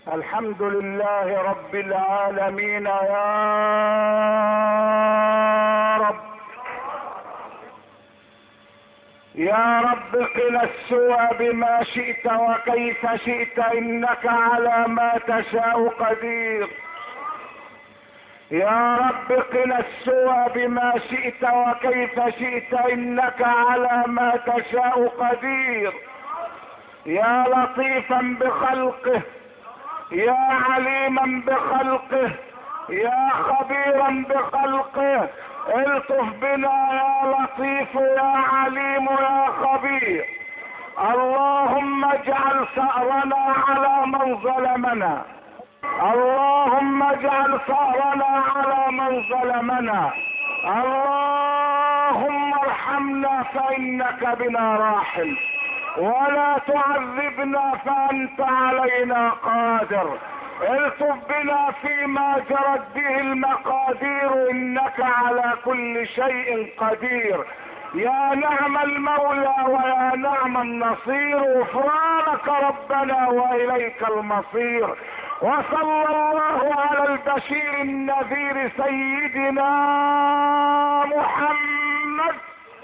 الحمد لله رب العالمين يا رب. يا رب قنا السوء بما شئت وكيف شئت، انك على ما تشاء قدير. يا رب قنا السوء بما شئت وكيف شئت، انك على ما تشاء قدير. يا لطيفا بخلقه، يا عليما بخلقه، يا خبيرا بخلقه، الطف بنا يا لطيف يا عليم يا خبير. اللهم اجعل ثأرنا على من ظلمنا، اللهم اجعل ثأرنا على من ظلمنا، اللهم ارحمنا فإنك بنا راحم، ولا تعذبنا فأنت علينا قادر. الطف بنا فيما جرت به المقادير، انك على كل شيء قدير. يا نعم المولى ويا نعم النصير، غفرانك ربنا واليك المصير. وصلى الله على البشير النذير سيدنا محمد.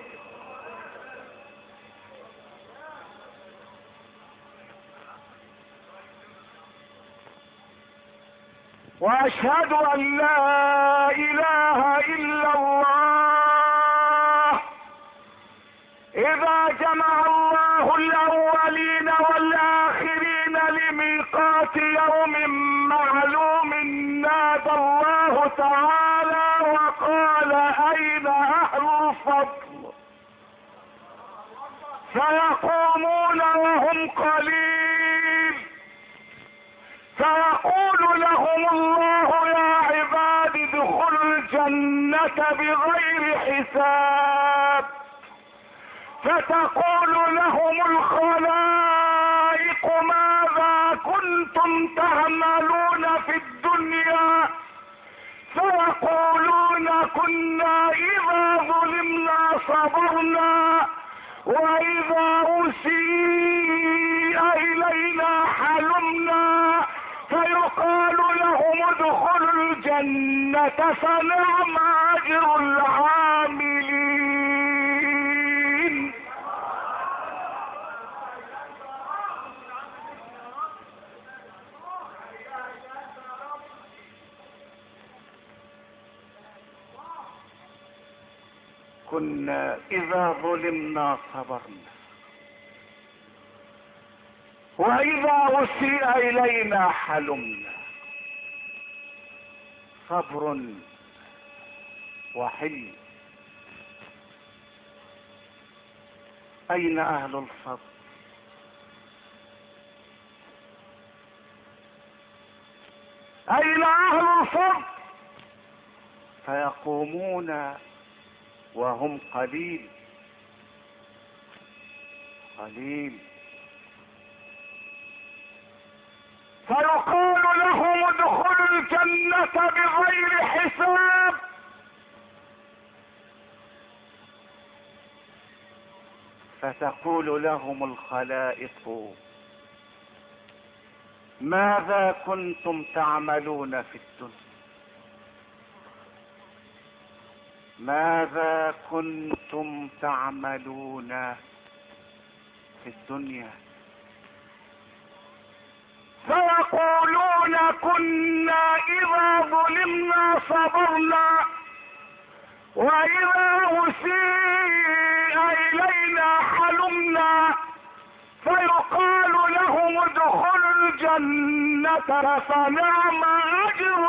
واشهد ان لا اله الا الله. اذا جمع الله الاولين والاخرين لميقات يوم معلوم، نادى الله تعالى وقال اين اهل الفضل؟ فيقومون وهم قليل، فيقول لهم الله يا عباد ادخلوا الجنة بغير حساب. فتقول لهم الخلائق ماذا كنتم تعملون في الدنيا؟ فيقولون كنا إذا ظلمنا صبرنا، وإذا أسيء إلينا حلمنا. فيقال لهم ادخلوا الجنة فنعم أجر العاملين. كنا إذا ظلمنا صبرنا، وإذا أسيء إلينا حلمنا. صبر وحلم. أين أهل الفضل؟ أين أهل الفضل؟ فيقومون وهم قليل قليل. فيقال لهم ادخلوا الجنة بغير حساب. فتقول لهم الخلائق ماذا كنتم تعملون في الدنيا؟ ماذا كنتم تعملون في الدنيا؟ فيقولون كنا إذا ظلمنا صبرنا، وإذا أسيء إلينا حلمنا. فيقال لهم ادخلوا الجنة فنعم أجر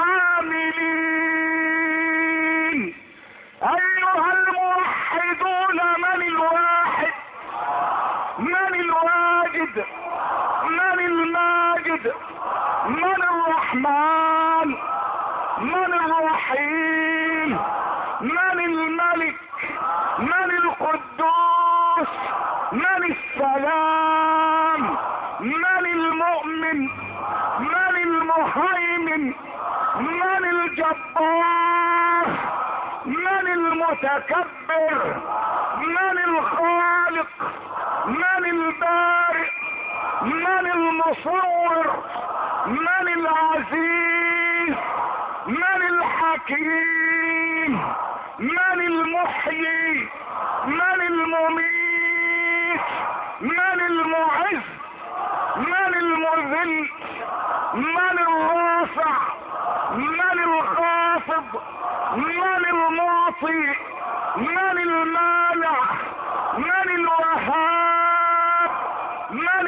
العاملين. أيها الموحدون، من الواحد؟ من الواجد؟ من الماجد؟ من الرحمن؟ من الرحيم؟ من الملك؟ من القدوس؟ من السلام؟ من المؤمن؟ من المهيمن؟ من الجبار؟ من المتكبر؟ من الخالق؟ من البارئ؟ من المصور؟ من العزيز؟ من الحكيم؟ من المحيي؟ من المميت؟ من المعز؟ من المذل؟ من الرافع؟ من الخافض؟ من المعطي؟ من المانع؟ من الوهاب؟ من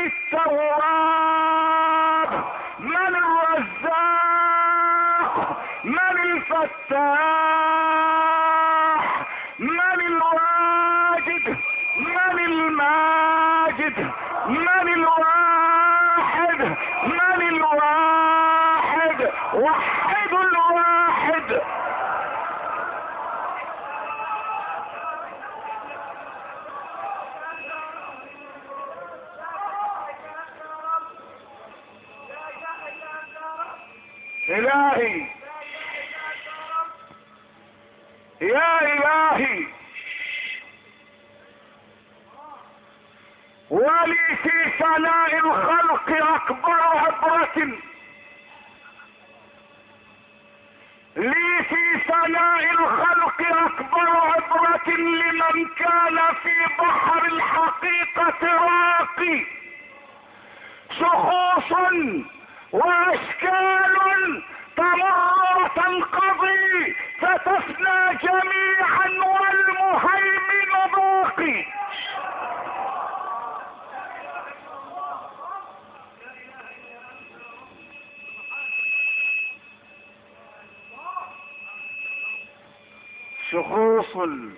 التواب؟ من الرزاق؟ من الفتاح؟ من الواجد؟ من الماجد؟ من الواحد؟ من الواحد؟ وحد الواحد. إلهي يا إلهي، ولي في ثناء الخلق أكبر عبرة، لي في ثناء الخلق أكبر عبرة لمن كان في بحر الحقيقة راقي. شخوص واشكال تمر وتنقضي فتفنى جميعا والمهيمن باقي. شخوص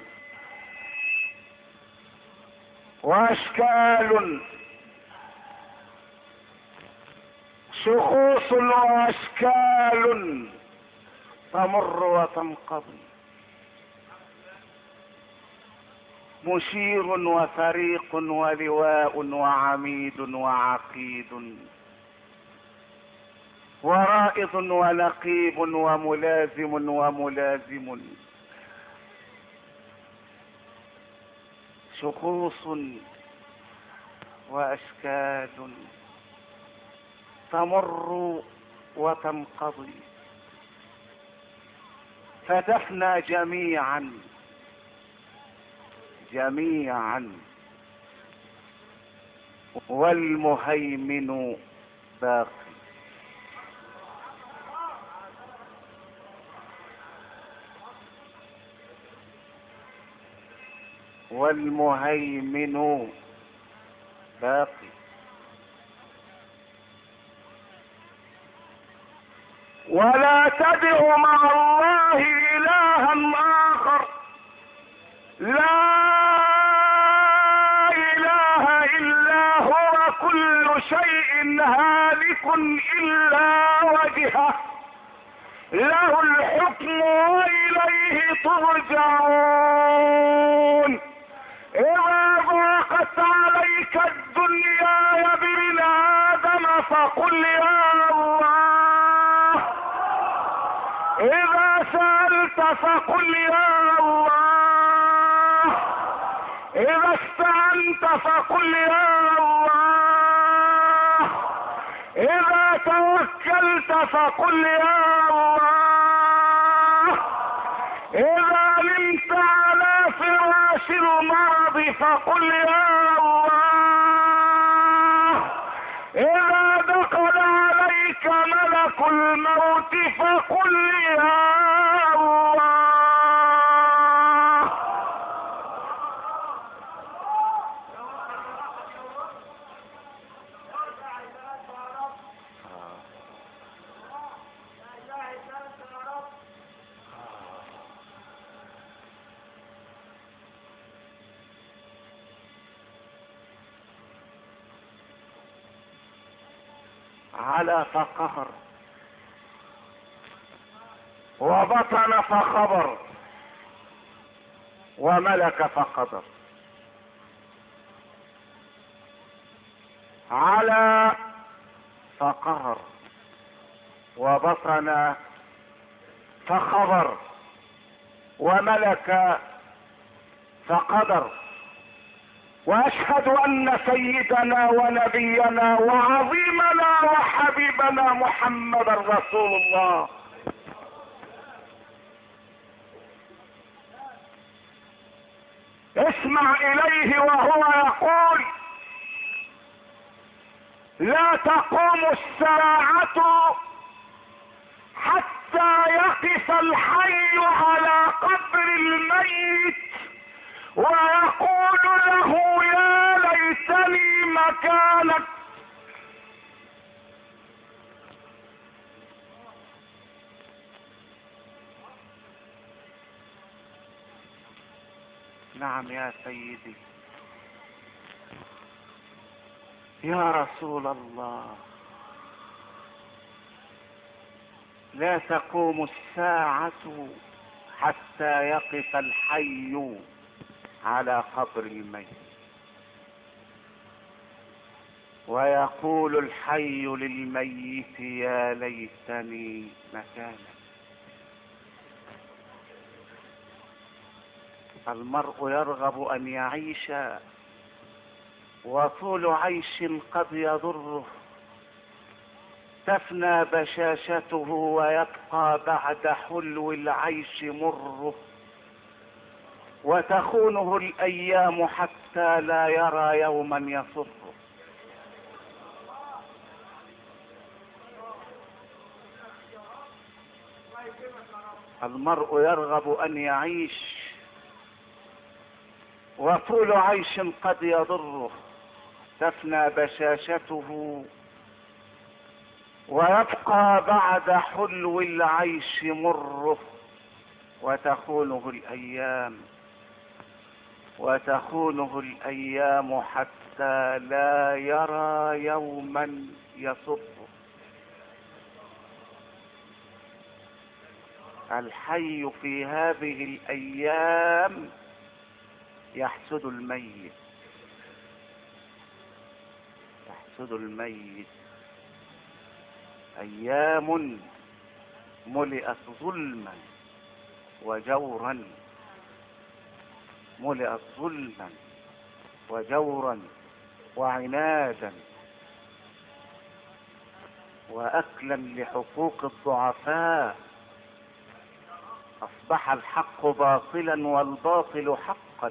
واشكال، شخوص واشكال تمر وتنقضي، مشير وفريق ولواء وعميد وعقيد، ورائض ونقيب وملازم وملازم. شخوص واشكال تمر وتنقضي فتفنى جميعا جميعا والمهيمن باقي. والمهيمن باقي. ولا تدع مع الله إلها آخر، لا إله إلا هو، كل شيء هالك إلا وجهه، له الحكم وإليه ترجعون. إذا ضاقت عليك الدنيا يا ابن آدم فقل يا الله، إذا سألت فقل يا الله، إذا استعنت فقل يا الله، إذا توكلت فقل يا الله، إذا نمت على فراش المرض فقل يا الله، إذا دخل عليك ملك الموت فقل يا الله. على فقهر، وبطن فخبر، وملك فقدر. على فقهر، وبطن فخبر، وملك فقدر. واشهد ان سيدنا ونبينا وعظيمنا وحبيبنا محمد رسول الله. اسمع اليه وهو يقول: لا تقوم الساعة حتى يقف الحي على قبر الميت ويقول له: يا ليتني مكانك. نعم يا سيدي يا رسول الله، لا تقوم الساعة حتى يقف الحي على قبر الميت ويقول الحي للميت: يا ليتني مكانك. المرء يرغب ان يعيش وطول عيش قد يضره، تفنى بشاشته ويبقى بعد حلو العيش مره، وتخونه الايام حتى لا يرى يوما يسره. المرء يرغب ان يعيش وطول عيش قد يضره، تفنى بشاشته ويبقى بعد حلو العيش مره، وتخونه الأيام حتى لا يرى يوما يسره. الحي في هذه الأيام يحسد الميت. أيام ملئت ظلما وجورا وعنادا وأكلا لحقوق الضعفاء. أصبح الحق باطلا والباطل حقا،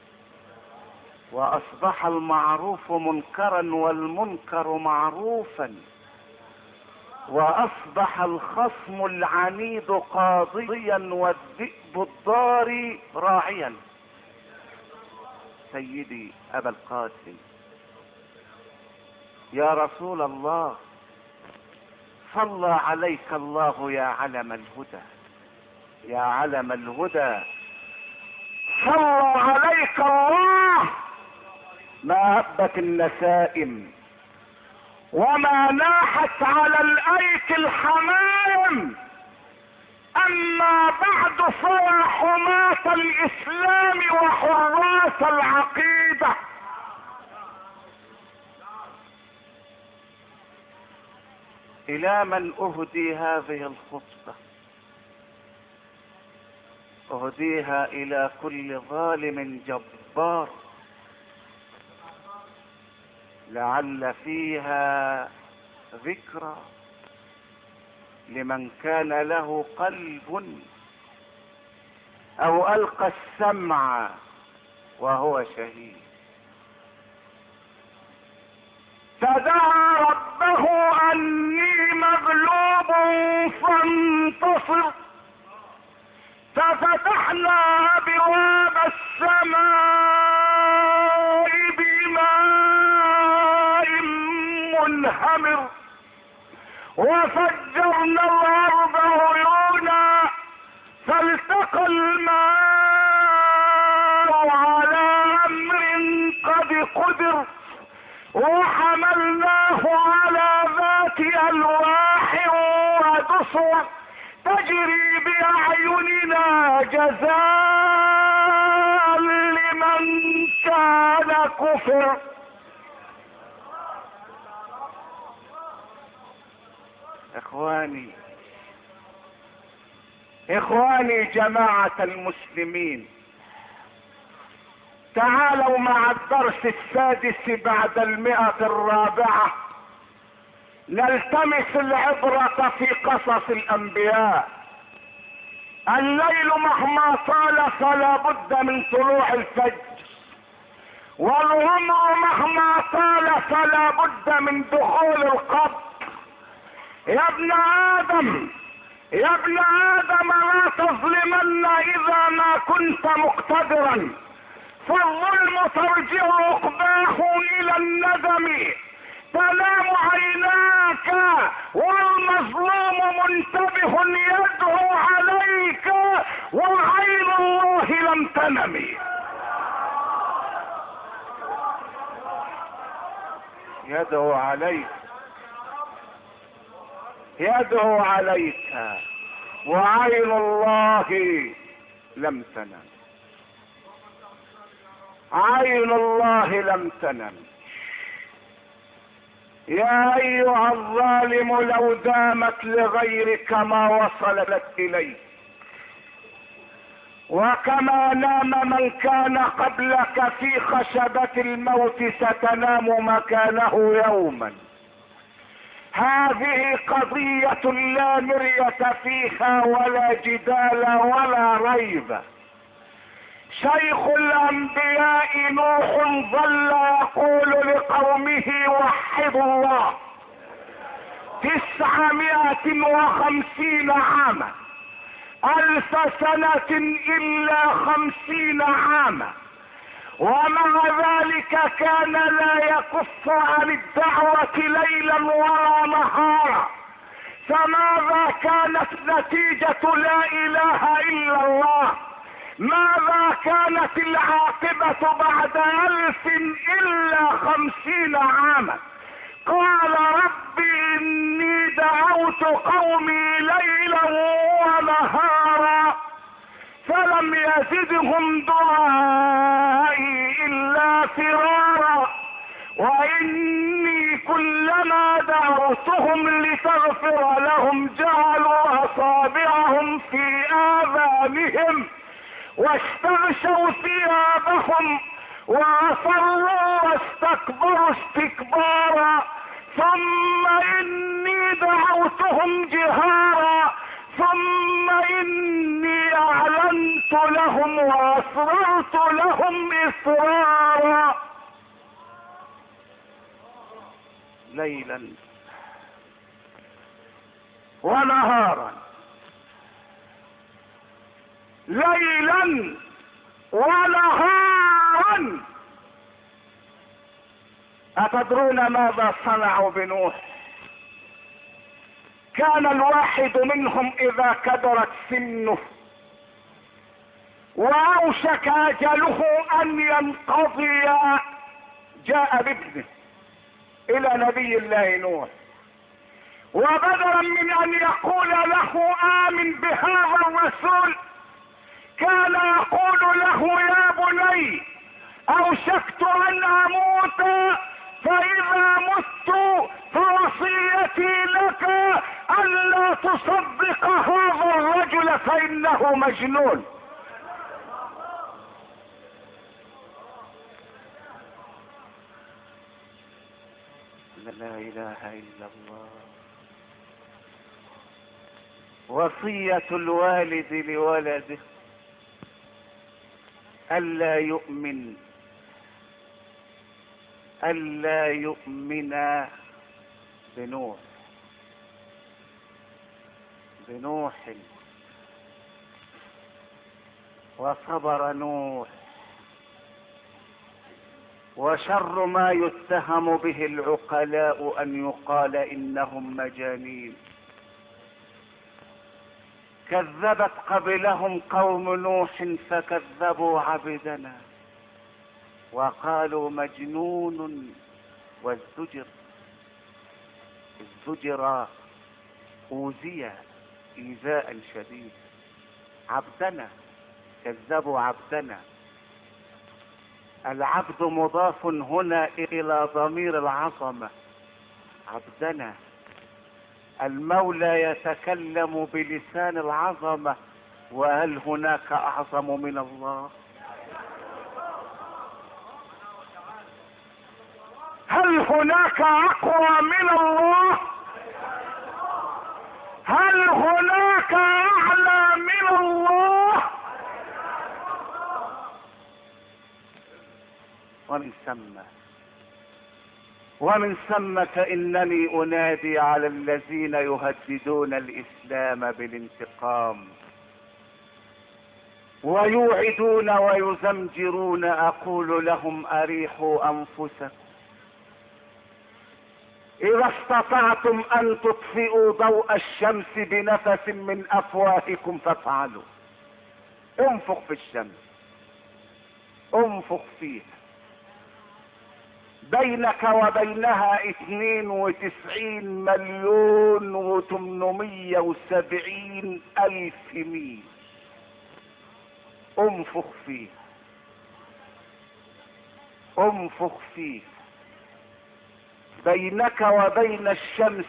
وأصبح المعروف منكرا والمنكر معروفا، وأصبح الخصم العنيد قاضيا والذئب الضاري راعيا. سيدي أبا القاسم يا رسول الله، صلى عليك الله يا علم الهدى، يا علم الهدى، صلى عليك الله ما هبت النسائم وما ناحت على الايك الحمائم. اما بعد فيا حماة الاسلام وحراس العقيدة، الى من اهدي هذه الخطبة؟ اهديها الى كل ظالم جبار، لعل فيها ذكرى لمن كان له قلب او القى السمع وهو شهيد. فدعا ربه اني مغلوب فانتصر، ففتحنا ابواب السماء بماء منهمر، وفجرنا الارض عيونا، فالتقى الماء على امر قد قدر، وحملناه على ذات الواح ودسر، تجري باعيننا جزاء لمن كان كفر. اخواني جماعة المسلمين، تعالوا مع الدرس السادس بعد 104 نلتمس العبرة في قصص الانبياء. الليل مهما طال فلا بد من طلوع الفجر، والعمر مهما طال فلا بد من دخول القبر. يا ابن ادم يا ابن ادم لا تظلمن اذا ما كنت مقتدرا، فالظلم ترجع عقباه الى الندم. تنام عيناك والمظلوم منتبه يدعو عليك وعين الله لم تنم. يدعو عليك يدعو عليك وعين الله لم تنم. عين الله لم تنم. يا ايها الظالم لو دامت لغيرك ما وصلت اليك، وكما نام من كان قبلك في خشبة الموت ستنام مكانه يوما. هذه قضية لا مرية فيها ولا جدال ولا ريب. شيخ الانبياء نوح ظل يقول لقومه وحدوا الله 950 عاما، 1000 سنة الا 50 عاما، ومع ذلك كان لا يكف عن الدعوة ليلا ولا نهارا. فماذا كانت نتيجة لا اله الا الله؟ ماذا كانت العاقبة بعد 1000 الا 50 عاما؟ قال رب اني دعوت قومي ليلا ونهارا فلم يزدهم دعائي الا فرارا، واني كلما دعوتهم لتغفر لهم جعلوا اصابعهم في اذانهم واستغشوا ثيابهم واصروا واستكبروا استكبارا، ثم اني دعوتهم جهارا ثم اني اعلنت لهم واسررت لهم اسرارا. ليلا ونهارا، ليلا ونهارا. أتدرون ماذا صنعوا بنوح؟ كان الواحد منهم إذا كبرت سنه وأوشك أجله أن ينقضي جاء بابنه إلى نبي الله نوح، وبدلا من أن يقول له آمن بهذا الرسول كان يقول له يا بني أوشكت أن أموت فإذا مت فوصيتي لك ألا تصدق هذا الرجل فإنه مجنون. لا إله إلا الله. وصية الوالد لولده ألا يؤمن بنوح. وصبر نوح. وشر ما يتهم به العقلاء أن يقال إنهم مجانين. كذبت قبلهم قوم نوح فكذبوا عبدنا وقالوا مجنون والزجر. الزجر أوذي إيذاء شديد. عبدنا، كذبوا عبدنا. العبد مضاف هنا إلى ضمير العظمة. عبدنا، المولى يتكلم بلسان العظمة، وهل هناك أعظم من الله؟ هل هناك اقوى من الله؟ هل هناك اعلى من الله؟ ومن ثم فإنني أنادي على الذين يهددون الإسلام بالانتقام ويوعدون ويزمجرون، أقول لهم أريحوا أنفسكم، إذا استطعتم أن تطفئوا ضوء الشمس بنفس من أفواهكم فافعلوا. انفخ في الشمس، انفخ فيها، بينك وبينها 92,870,000 ميل. انفخ فيها، انفخ فيها، بينك وبين الشمس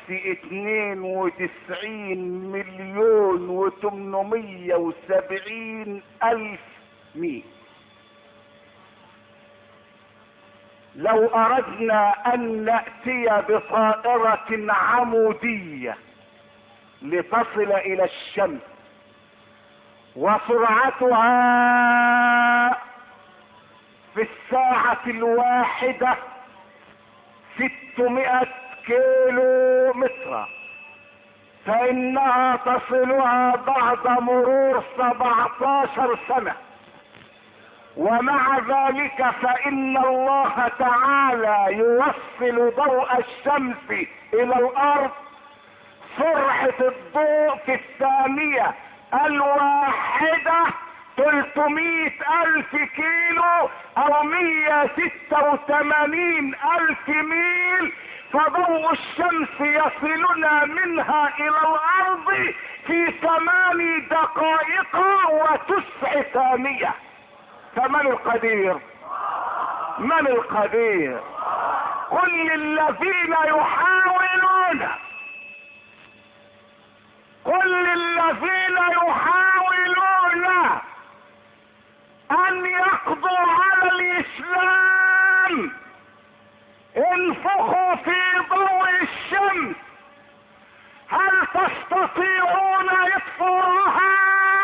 92,870,000 ميل. لو اردنا ان نأتي بطائرة عمودية لتصل الى الشمس وسرعتها في الساعة الواحدة 600 كيلو متر، فإنها تصلها بعد مرور 17 سنة. ومع ذلك فإن الله تعالى يوصل ضوء الشمس إلى الأرض سرعة الضوء في الثانية الواحدة 300,000 كيلو أو 186,000 ميل. فضوء الشمس يصلنا منها إلى الأرض في 8 دقائق و9 ثانية. فمن القدير؟ من القدير؟ قل للذين يحاولون، قل للذين يحاولون ان يقضوا على الاسلام انفخوا في ضوء الشمس. هل تستطيعون اطفاءها؟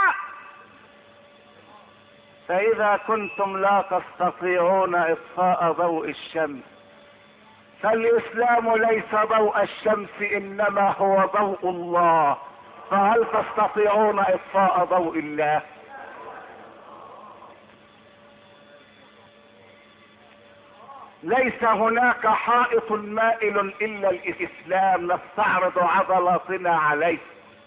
فاذا كنتم لا تستطيعون اطفاء ضوء الشمس، فالاسلام ليس ضوء الشمس انما هو ضوء الله. فهل تستطيعون اطفاء ضوء الله؟ ليس هناك حائط مائل الا الاسلام نستعرض عضلاتنا عليه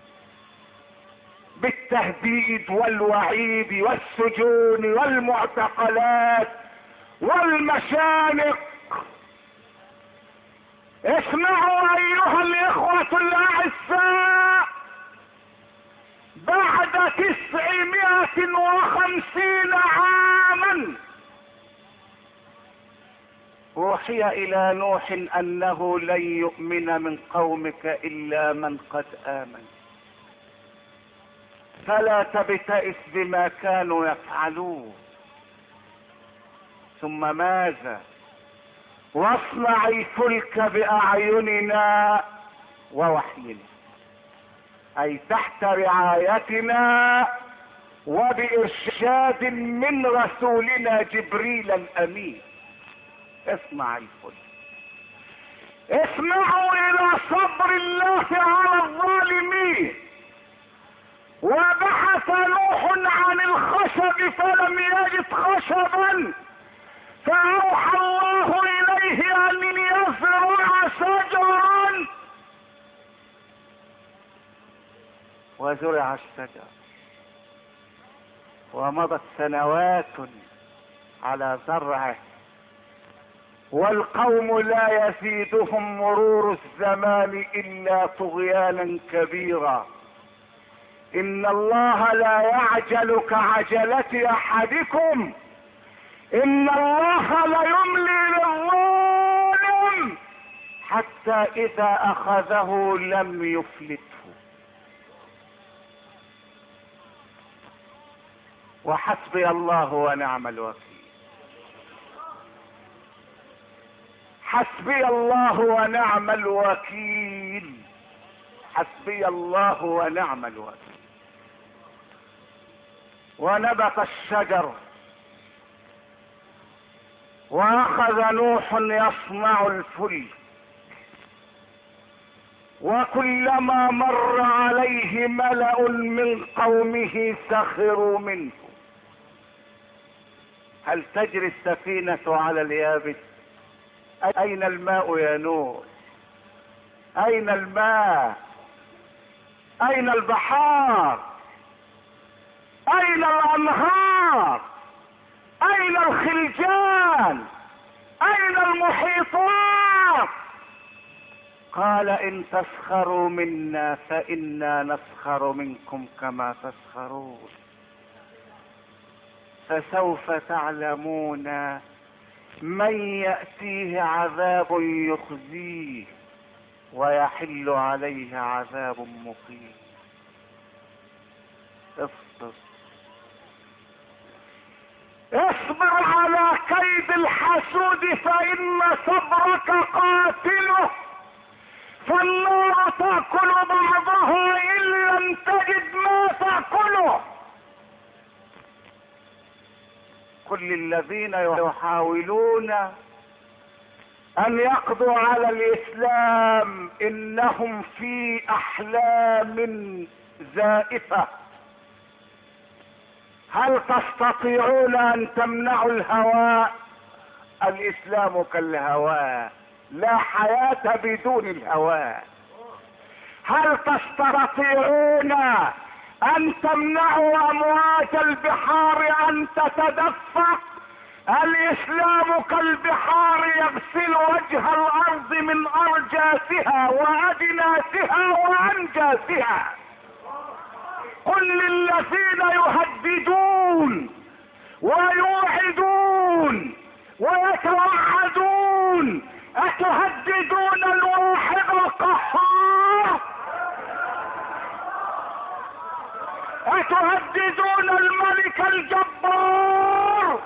بالتهديد والوعيد والسجون والمعتقلات والمشانق. اسمعوا ايها الاخوة الاعزاء، بعد 950 عاما اوحي الى نوح انه لن يؤمن من قومك الا من قد امن، فلا تبتئس بما كانوا يفعلون. ثم ماذا؟ واصنع الفلك باعيننا ووحينا، اي تحت رعايتنا وبارشاد من رسولنا جبريل الامين. اصنع الفلك. اسمعوا الى صبر الله على الظالمين. وبحث نوح عن الخشب فلم يجد خشبا، فأوحى الله إليه أن يزرع شجرا، وزرع الشجر، ومضت سنوات على زرعه، والقوم لا يزيدهم مرور الزمان إلا طغيانا كبيرا. إن الله لا يعجل كعجلة أحدكم، إن الله ليملي للظالم حتى إذا أخذه لم يفلته. وحسبي الله ونعم الوكيل. حسبي الله ونعم الوكيل، حسبي الله ونعم الوكيل. ونبت الشجر، واخذ نوح يصنع الفلك، وكلما مر عليه ملأ من قومه سخروا منه. هل تجري السفينة على اليابس؟ اين الماء يا نوح؟ اين الماء؟ اين البحار؟ اين الانهار؟ اين الخلجان؟ اين المحيطات؟ قال ان تسخروا منا فانا نسخر منكم كما تسخرون. فسوف تعلمون من يأتيه عذاب يخزيه ويحل عليه عذاب مقيم. اصبر، اصبر على كيد الحسود فإن صبرك قاتله، فالنار تأكل بعضها إن لم تجد ما تأكله. كل الذين يحاولون أن يقضوا على الإسلام إنهم في أحلام زائفة. هل تستطيعون أن تمنعوا الهواء؟ الإسلام كالهواء، لا حياة بدون الهواء. هل تستطيعون أن تمنعوا أمواج البحار أن تتدفق؟ الإسلام كالبحار يغسل وجه الأرض من أرجاسها وأجناسها وأنجاسها. قل للذين يهددون ويوعدون ويتوعدون أتهددون الواحد القهار؟ أتهددون الملك الجبار؟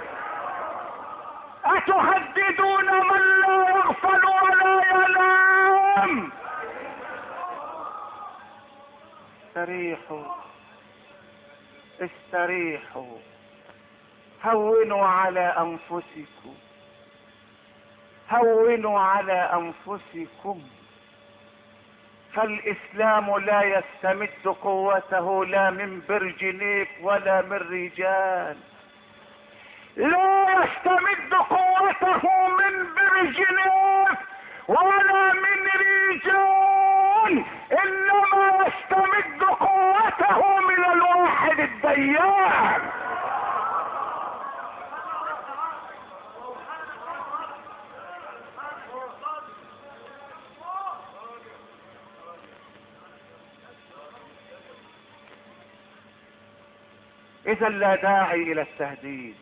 أتهددون من لا يغفل ولا ينام؟ استريحوا، استريحوا، هونوا على أنفسكم، هونوا على أنفسكم. فالإسلام لا يستمد قوته لا من برجنيف ولا من رجال، لا يستمد قوته من برجنيف ولا من رجال، إنما يستمد قوته من الواحد الديان. إذا لا داعي إلى التهديد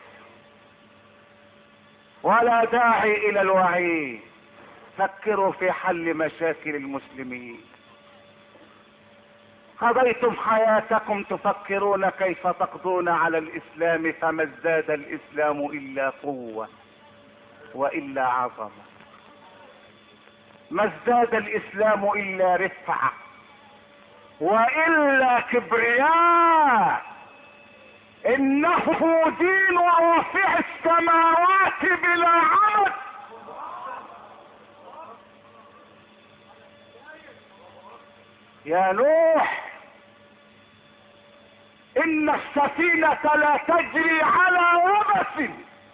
ولا داعي إلى الوعيد. فكروا في حل مشاكل المسلمين. قضيتم حياتكم تفكرون كيف تقضون على الإسلام، فما ازداد الإسلام إلا قوة وإلا عظمة، ما ازداد الإسلام إلا رفعة وإلا كبرياء. إنه دين رافع السماوات بلا عمد. يا نوح، إن السفينة لا تجري على يبس.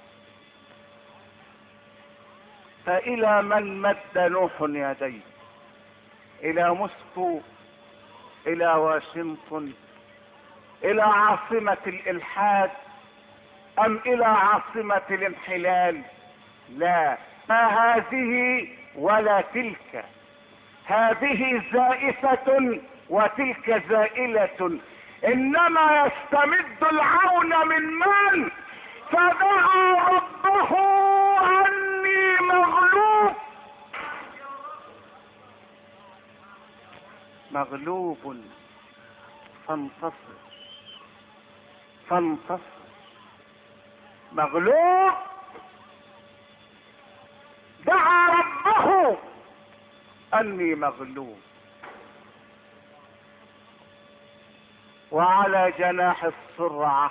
فإلى من مد نوح يديه؟ إلى موسكو؟ إلى واشنطن؟ إلى عاصمة الإلحاد؟ أم إلى عاصمة الانحلال؟ لا، ما هذه ولا تلك، هذه زائفة وتلك زائلة. إنما يستمد العون من؟ فدعا ربه أني مغلوب، مغلوب فانتصر، فانتصر. مغلوب اني مغلوب. وعلى جناح السرعة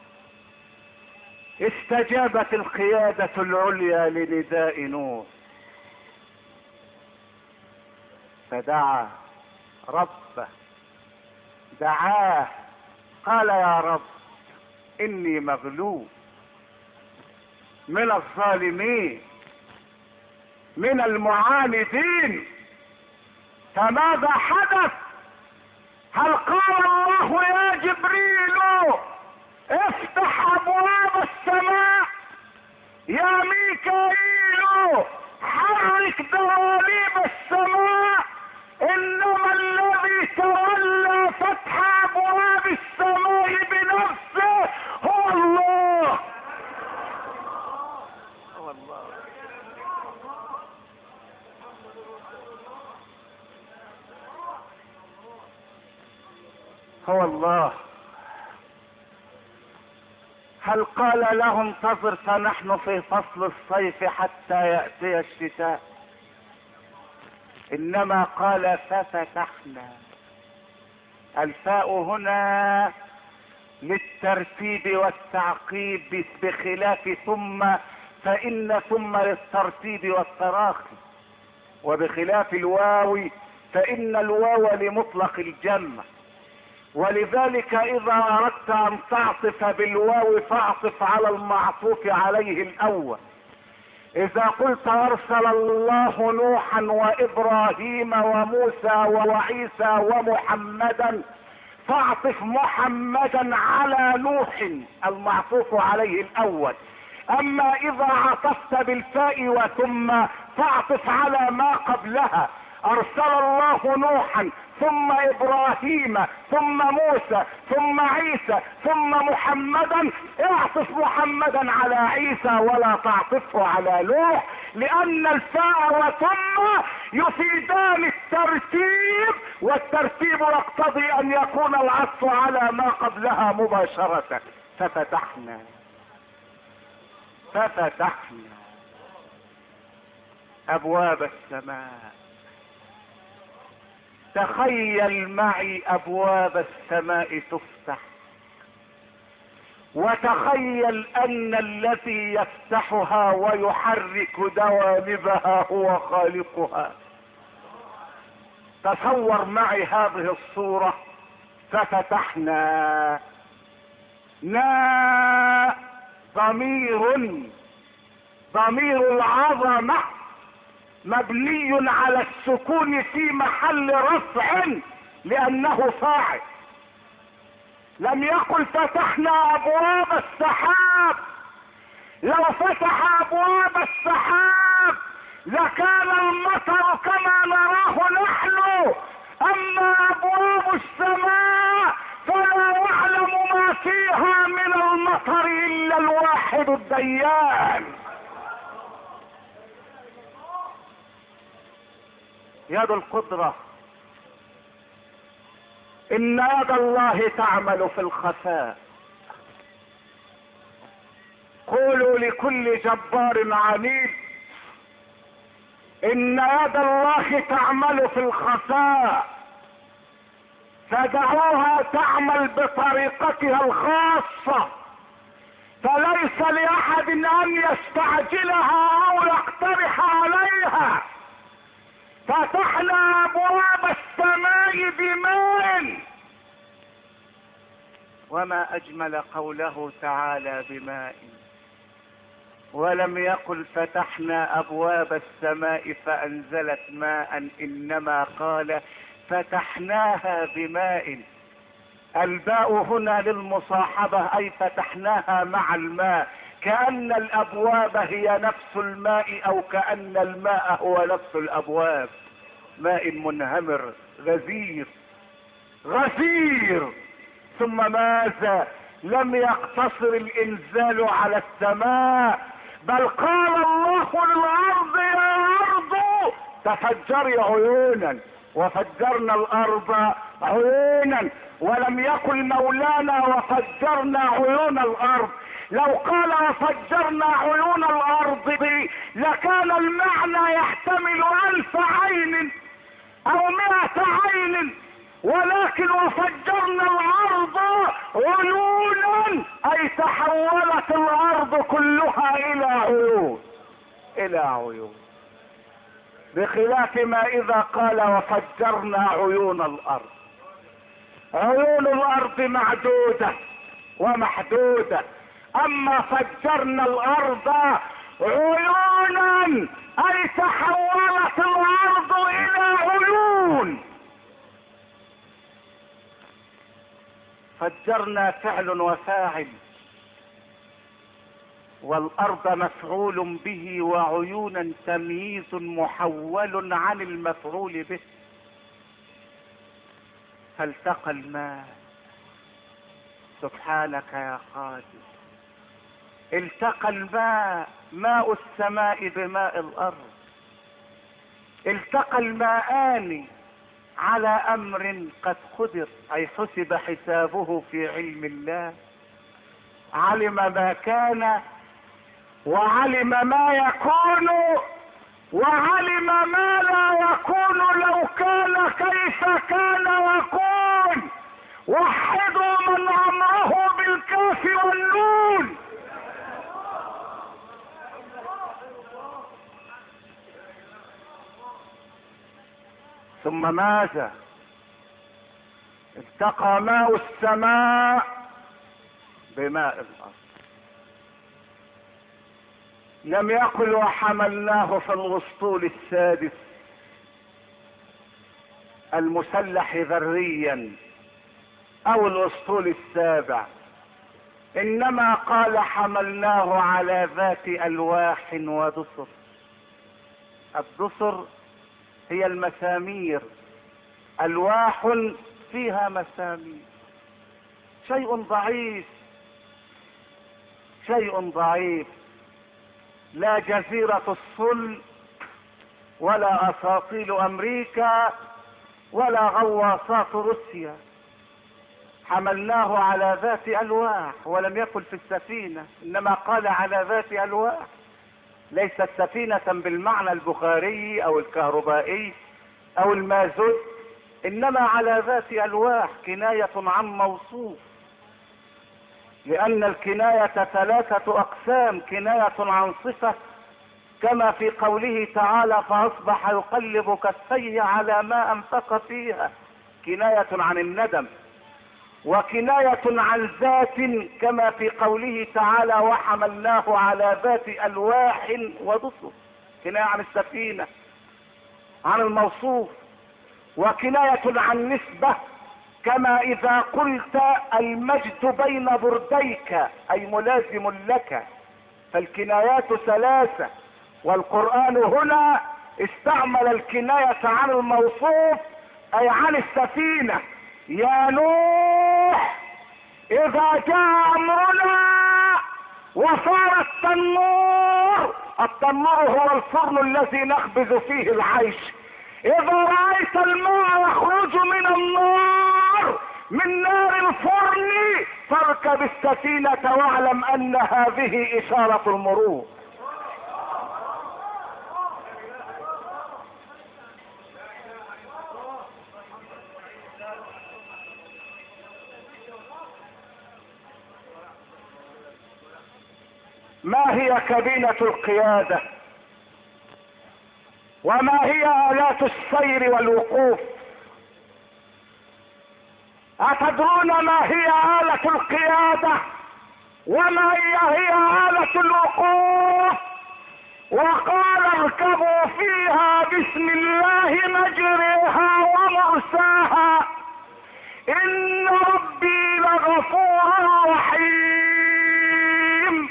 استجابت القيادة العليا لنداء نوح، فدعا ربه، دعاه، قال يا رب اني مغلوب من الظالمين من المعاندين. فماذا حدث؟ هل قال الله يا جبريل افتح ابواب السماء، يا ميكائيل حرك دواليب السماء؟ انما الذي تولى فتح ابواب السماء بنفسه هو الله. هو الله. هو الله. هل قال له انتظر فنحن في فصل الصيف حتى يأتي الشتاء؟ انما قال ففتحنا. الفاء هنا للترتيب والتعقيب بخلاف ثم، فإن ثم للترتيب والتراخي، وبخلاف الواو فإن الواو لمطلق الجمع. ولذلك إذا أردت أن تعطف بالواو فاعطف على المعطوف عليه الأول. إذا قلت أرسل الله نوحا وإبراهيم وموسى وعيسى ومحمدا فاعطف محمدا على نوح المعطوف عليه الأول. أما إذا عطفت بالفاء وثم فاعطف على ما قبلها. أرسل الله نوحا ثم إبراهيم ثم موسى ثم عيسى ثم محمدا، اعطف محمدا على عيسى ولا تعطفه على نوح، لأن الفاء وثم يفيدان الترتيب، والترتيب يقتضي أن يكون العطف على ما قبلها مباشرة. ففتحنا أبواب السماء. تخيل معي أبواب السماء تفتح، وتخيل أن الذي يفتحها ويحرك دوالبها هو خالقها. تصور معي هذه الصورة. ففتحنا، ضمير العظمة مبني على السكون في محل رفع لأنه فاعل. لم يقل فتحنا أبواب السحاب. لو فتح أبواب السحاب لكان المطر كما نراه نحن، أما أبواب السماء فلا يعلم ما فيها من المطر إلا الواحد الديان. يد القدرة. إن يد الله تعمل في الخفاء. قولوا لكل جبار عنيد إن يد الله تعمل في الخفاء، فدعوها تعمل بطريقتها الخاصة، فليس لأحد أن يستعجلها أو يقترح عليها. فتحنا أبواب السماء بماء. وما أجمل قوله تعالى بماء، ولم يقل فتحنا أبواب السماء فأنزلت ماء، إنما قال فتحناها بماء. الباء هنا للمصاحبة، أي فتحناها مع الماء، كأن الأبواب هي نفس الماء أو كأن الماء هو نفس الأبواب. ماء منهمر غزير. ثم ماذا؟ لم يقتصر الإنزال على السماء، بل قال الله للأرض يا أرض تفجري عيونا، وفجرنا الأرض عيونا. ولم يقل مولانا وفجرنا عيون الأرض. لو قال وفجرنا عيون الأرض لكان المعنى يحتمل 1000 عين او 100 عين، ولكن وفجرنا الارض عيونا، اي تحولت الارض كلها الى عيون، الى عيون، بخلاف ما اذا قال وفجرنا عيون الارض. عيون الارض معدودة ومحدودة، اما فجرنا الارض عيونا اي تحولت الارض الى عيون. فجرنا فعل وفاعل، والارض مفعول به، وعيونا تمييز محول عن المفعول به. فالتقى الماء، سبحانك يا قادر، التقى الماء، ماء السماء بماء الارض، التقى الماءان على امر قد قدر، اي حسب حسابه في علم الله، علم ما كان وعلم ما يكون وعلم ما لا يكون، لو كان كيف كان يكون. وحدوا من امره بالكاف والنون. ثم ماذا؟ التقى ماء السماء بماء الارض. لم يقل وحملناه في الاسطول السادس المسلح ذريا او الاسطول السابع، انما قال حملناه على ذات الواح ودسر. الدسر هي المسامير، الواح فيها مسامير، شيء ضعيف، شيء ضعيف، لا جزيرة الصلب ولا اساطيل امريكا ولا غواصات روسيا. حملناه على ذات الواح، ولم يقل في السفينة، انما قال على ذات الواح. ليست سفينة بالمعنى البخاري او الكهربائي او المازوت، انما على ذات الواح، كناية عن موصوف، لان الكناية 3 اقسام: كناية عن صفة كما في قوله تعالى فاصبح يقلب كفيه على ما انفق فيها، كناية عن الندم، وكناية عن ذات كما في قوله تعالى وحملناه على ذات الواح ودسر، كناية عن السفينة عن الموصوف. وكناية عن نسبة كما اذا قلت المجد بين برديك، اي ملازم لك. فالكنايات 3، والقرآن هنا استعمل الكناية عن الموصوف اي عن السفينة. يا نوح اذا جاء امرنا وصار التنور، التنور هو الفرن الذي نخبز فيه العيش، اذا رأيت الماء يخرج من النار، من نار الفرن، فاركب السفينة واعلم ان هذه اشارة المرور. ما هي كابينة القيادة؟ وما هي آلات السير والوقوف؟ أتدرون ما هي آلة القيادة؟ وما هي آلة الوقوف؟ وقال اركبوا فيها بسم الله مجريها ومرساها إن ربي لغفور رحيم.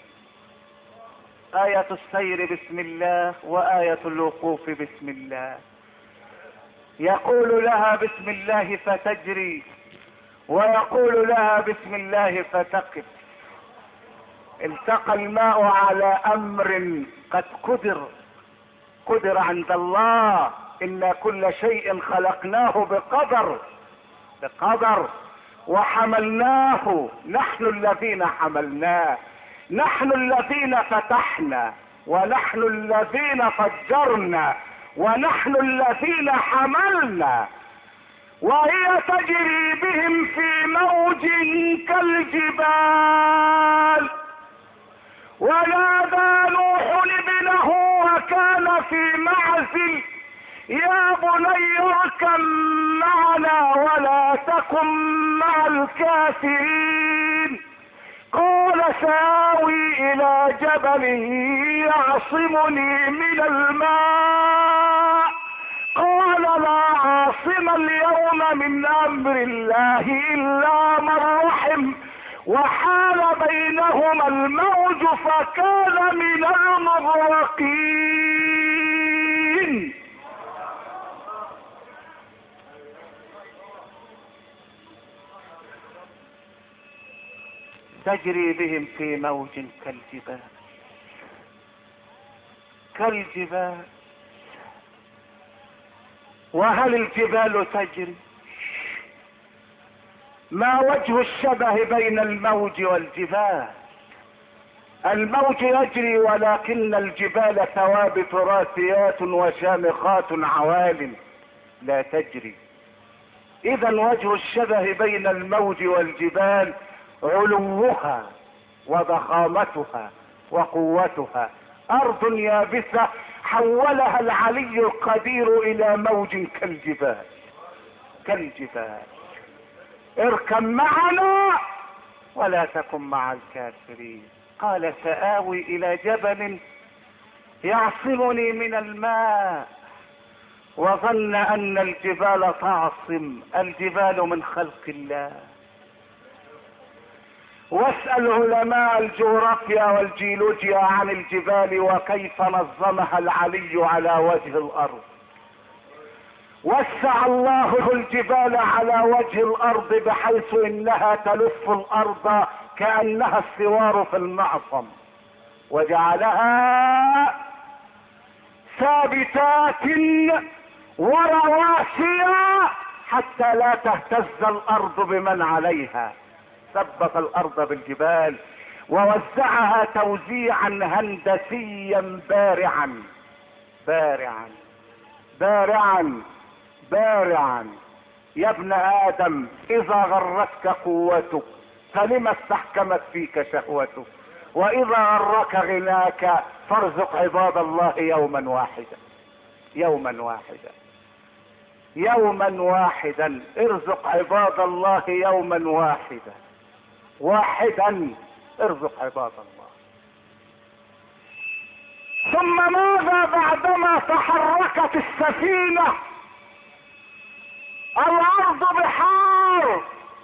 آية السير بسم الله، وآية الوقوف بسم الله. يقول لها بسم الله فتجري، ويقول لها بسم الله فتقف. التقى الماء على امر قد قدر عند الله، ان كل شيء خلقناه بقدر وحملناه، نحن الذين حملناه، نحن الذين فتحنا، ونحن الذين فجرنا، ونحن الذين حملنا، وهي تجري بهم في موج كالجبال. ونادى نوح ابنه وكان في معزل يا بني اركب معنا ولا تكن مع الكافرين. قال سآوي إلى جبل يعصمني من الماء. قال لا عاصم اليوم من أمر الله إلا من رحم، وحال بينهما الموج فكان من المغرقين. تجري بهم في موج كالجبال. كالجبال. وهل الجبال تجري؟ ما وجه الشبه بين الموج والجبال؟ الموج يجري ولكن الجبال ثوابت راسيات وشامخات عوالم لا تجري. اذا وجه الشبه بين الموج والجبال علوها وضخامتها وقوتها. ارض يابسة حولها العلي القدير الى موج كالجبال. كالجبال. اركب معنا ولا تكن مع الكافرين. قال سآوي الى جبل يعصمني من الماء. وظن ان الجبال تعصم. الجبال من خلق الله. واسأل علماء الجغرافيا والجيولوجيا عن الجبال وكيف نظمها العلي على وجه الارض. وسع الله الجبال على وجه الارض بحيث انها تلف الارض كأنها السوار في المعصم، وجعلها ثابتات ورواسي حتى لا تهتز الارض بمن عليها. ثبت الارض بالجبال ووزعها توزيعا هندسيا بارعا بارعا بارعا بارعا. يا ابن ادم اذا غرتك قوتك فلما استحكمت فيك شهوتك، واذا غرك غناك فارزق عباد الله يوما واحدا. يوما واحدا. يوما واحدا. ارزق عباد الله يوما واحدا. واحدا. ارزق عباد الله. ثم ماذا بعدما تحركت السفينة؟ الارض بحار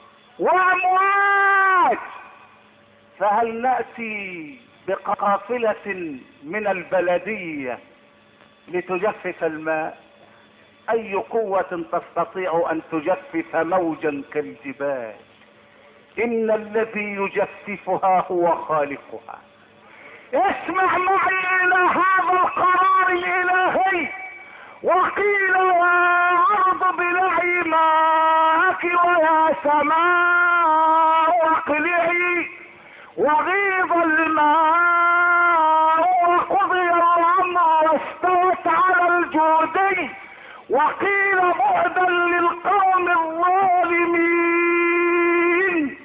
وامواج. فهل نأتي بقافلة من البلدية لتجفف الماء؟ اي قوة تستطيع ان تجفف موجا كالجبال؟ ان الذي يجففها هو خالقها. اسمع معي الى هذا القرار الالهي. وقيل يا ارض ابلعي ماءك ويا سماء اقلعي وغيض الماء وقضي الامر واستوت على الجودي. وقيل بعدا للقوم الظالمين.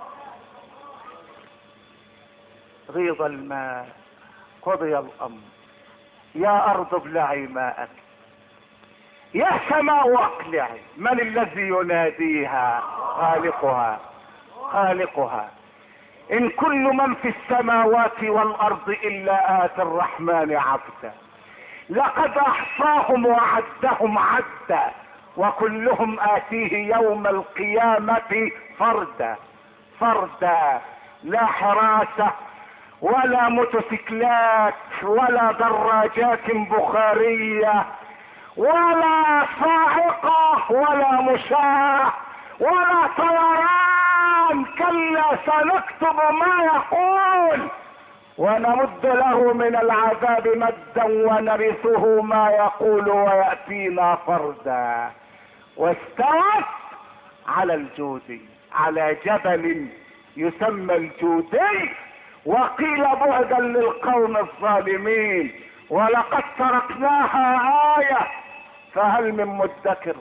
غيض الماء قضي الامر. يا ارض ابلعي ماءك يا سماء اقلعي. من الذي يناديها؟ خالقها. خالقها. ان كل من في السماوات والارض الا اتى الرحمن عبدا. لقد احصاهم وعدهم عدا وكلهم اتيه يوم القيامة فردا. فردا. لا حراسة ولا موتوسيكلات ولا دراجات بخارية ولا صاعقة ولا مشاة ولا طيران. كلا سنكتب ما يقول ونمد له من العذاب مدا ونرثه ما يقول ويأتينا فردا. واستوت على الجودي، على جبل يسمى الجودي. وقيل بعدا للقوم الظالمين. ولقد تركناها آية فهل من مدكر،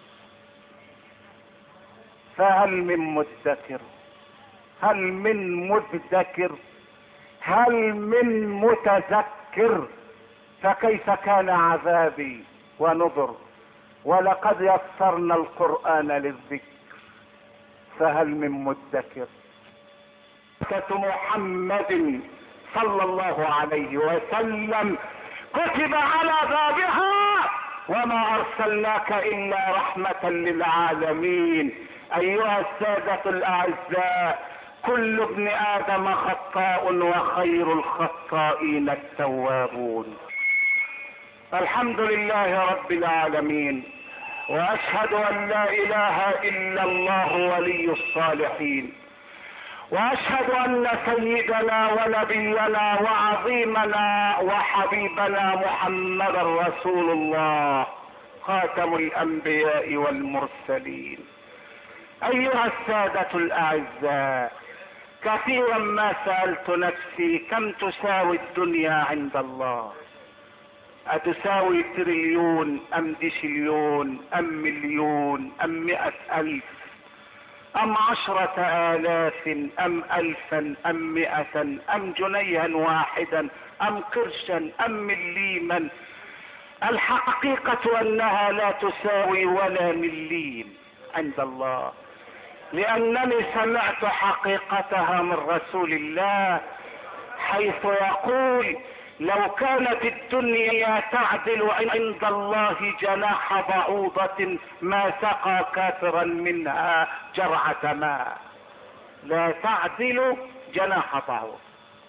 فهل من مدكر، هل من مدكر، هل من متذكر؟ فكيف كان عذابي ونذر؟ ولقد يسرنا القرآن للذكر فهل من مدكر. محمد صلى الله عليه وسلم كتب على بابها وما ارسلناك الا رحمة للعالمين. ايها السادة الاعزاء، كل ابن ادم خطاء وخير الخطائين التوابون. الحمد لله رب العالمين، واشهد ان لا اله الا الله ولي الصالحين، واشهد ان سيدنا ونبينا وعظيمنا وحبيبنا محمدا رسول الله خاتم الانبياء والمرسلين. ايها السادة الاعزاء، كثيرا ما سألت نفسي كم تساوي الدنيا عند الله؟ اتساوي تريليون ام ديشليون ام مليون ام 100,000 ام 10,000 ام 1000 ام 100 ام جنيها واحدا ام قرشا ام مليما؟ الحقيقة انها لا تساوي ولا مليم عند الله، لانني سمعت حقيقتها من رسول الله حيث يقول: لو كانت الدنيا تعدل عند الله جناح بعوضة ما سقى كافرا منها جرعة ماء. لا تعدل جناح بعوض.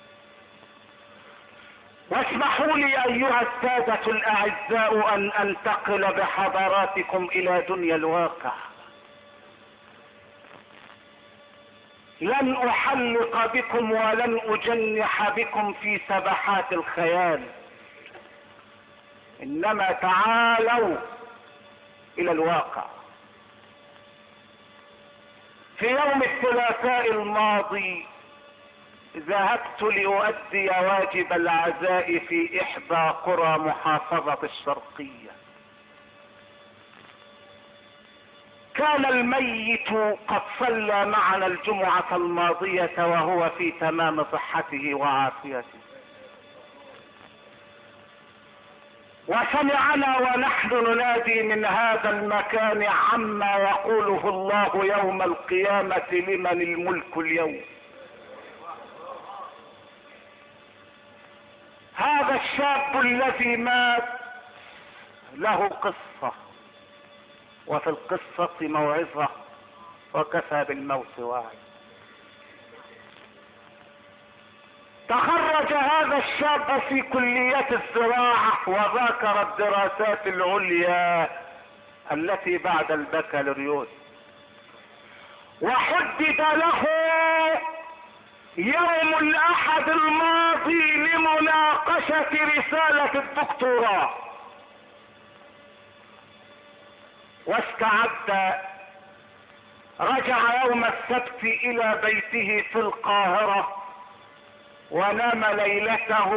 واسمحوا لي ايها السادة الاعزاء ان انتقل بحضراتكم الى دنيا الواقع. لن احلق بكم ولن اجنح بكم في سبحات الخيال، انما تعالوا الى الواقع. في يوم الثلاثاء الماضي ذهبت لأؤدي واجب العزاء في احدى قرى محافظة الشرقية. كان الميت قد صلى معنا الجمعة الماضية وهو في تمام صحته وعافيته، وسمعنا ونحن ننادي من هذا المكان عما يقوله الله يوم القيامة: لمن الملك اليوم. هذا الشاب الذي مات له قصة، وفي القصة موعظة، وكفى بالموت واعي. تخرج هذا الشاب في كلية الزراعة وذاكر الدراسات العليا التي بعد البكالوريوس، وحدد له يوم الاحد الماضي لمناقشة رسالة الدكتوراه، واستعد. رجع يوم السبت الى بيته في القاهرة ونام ليلته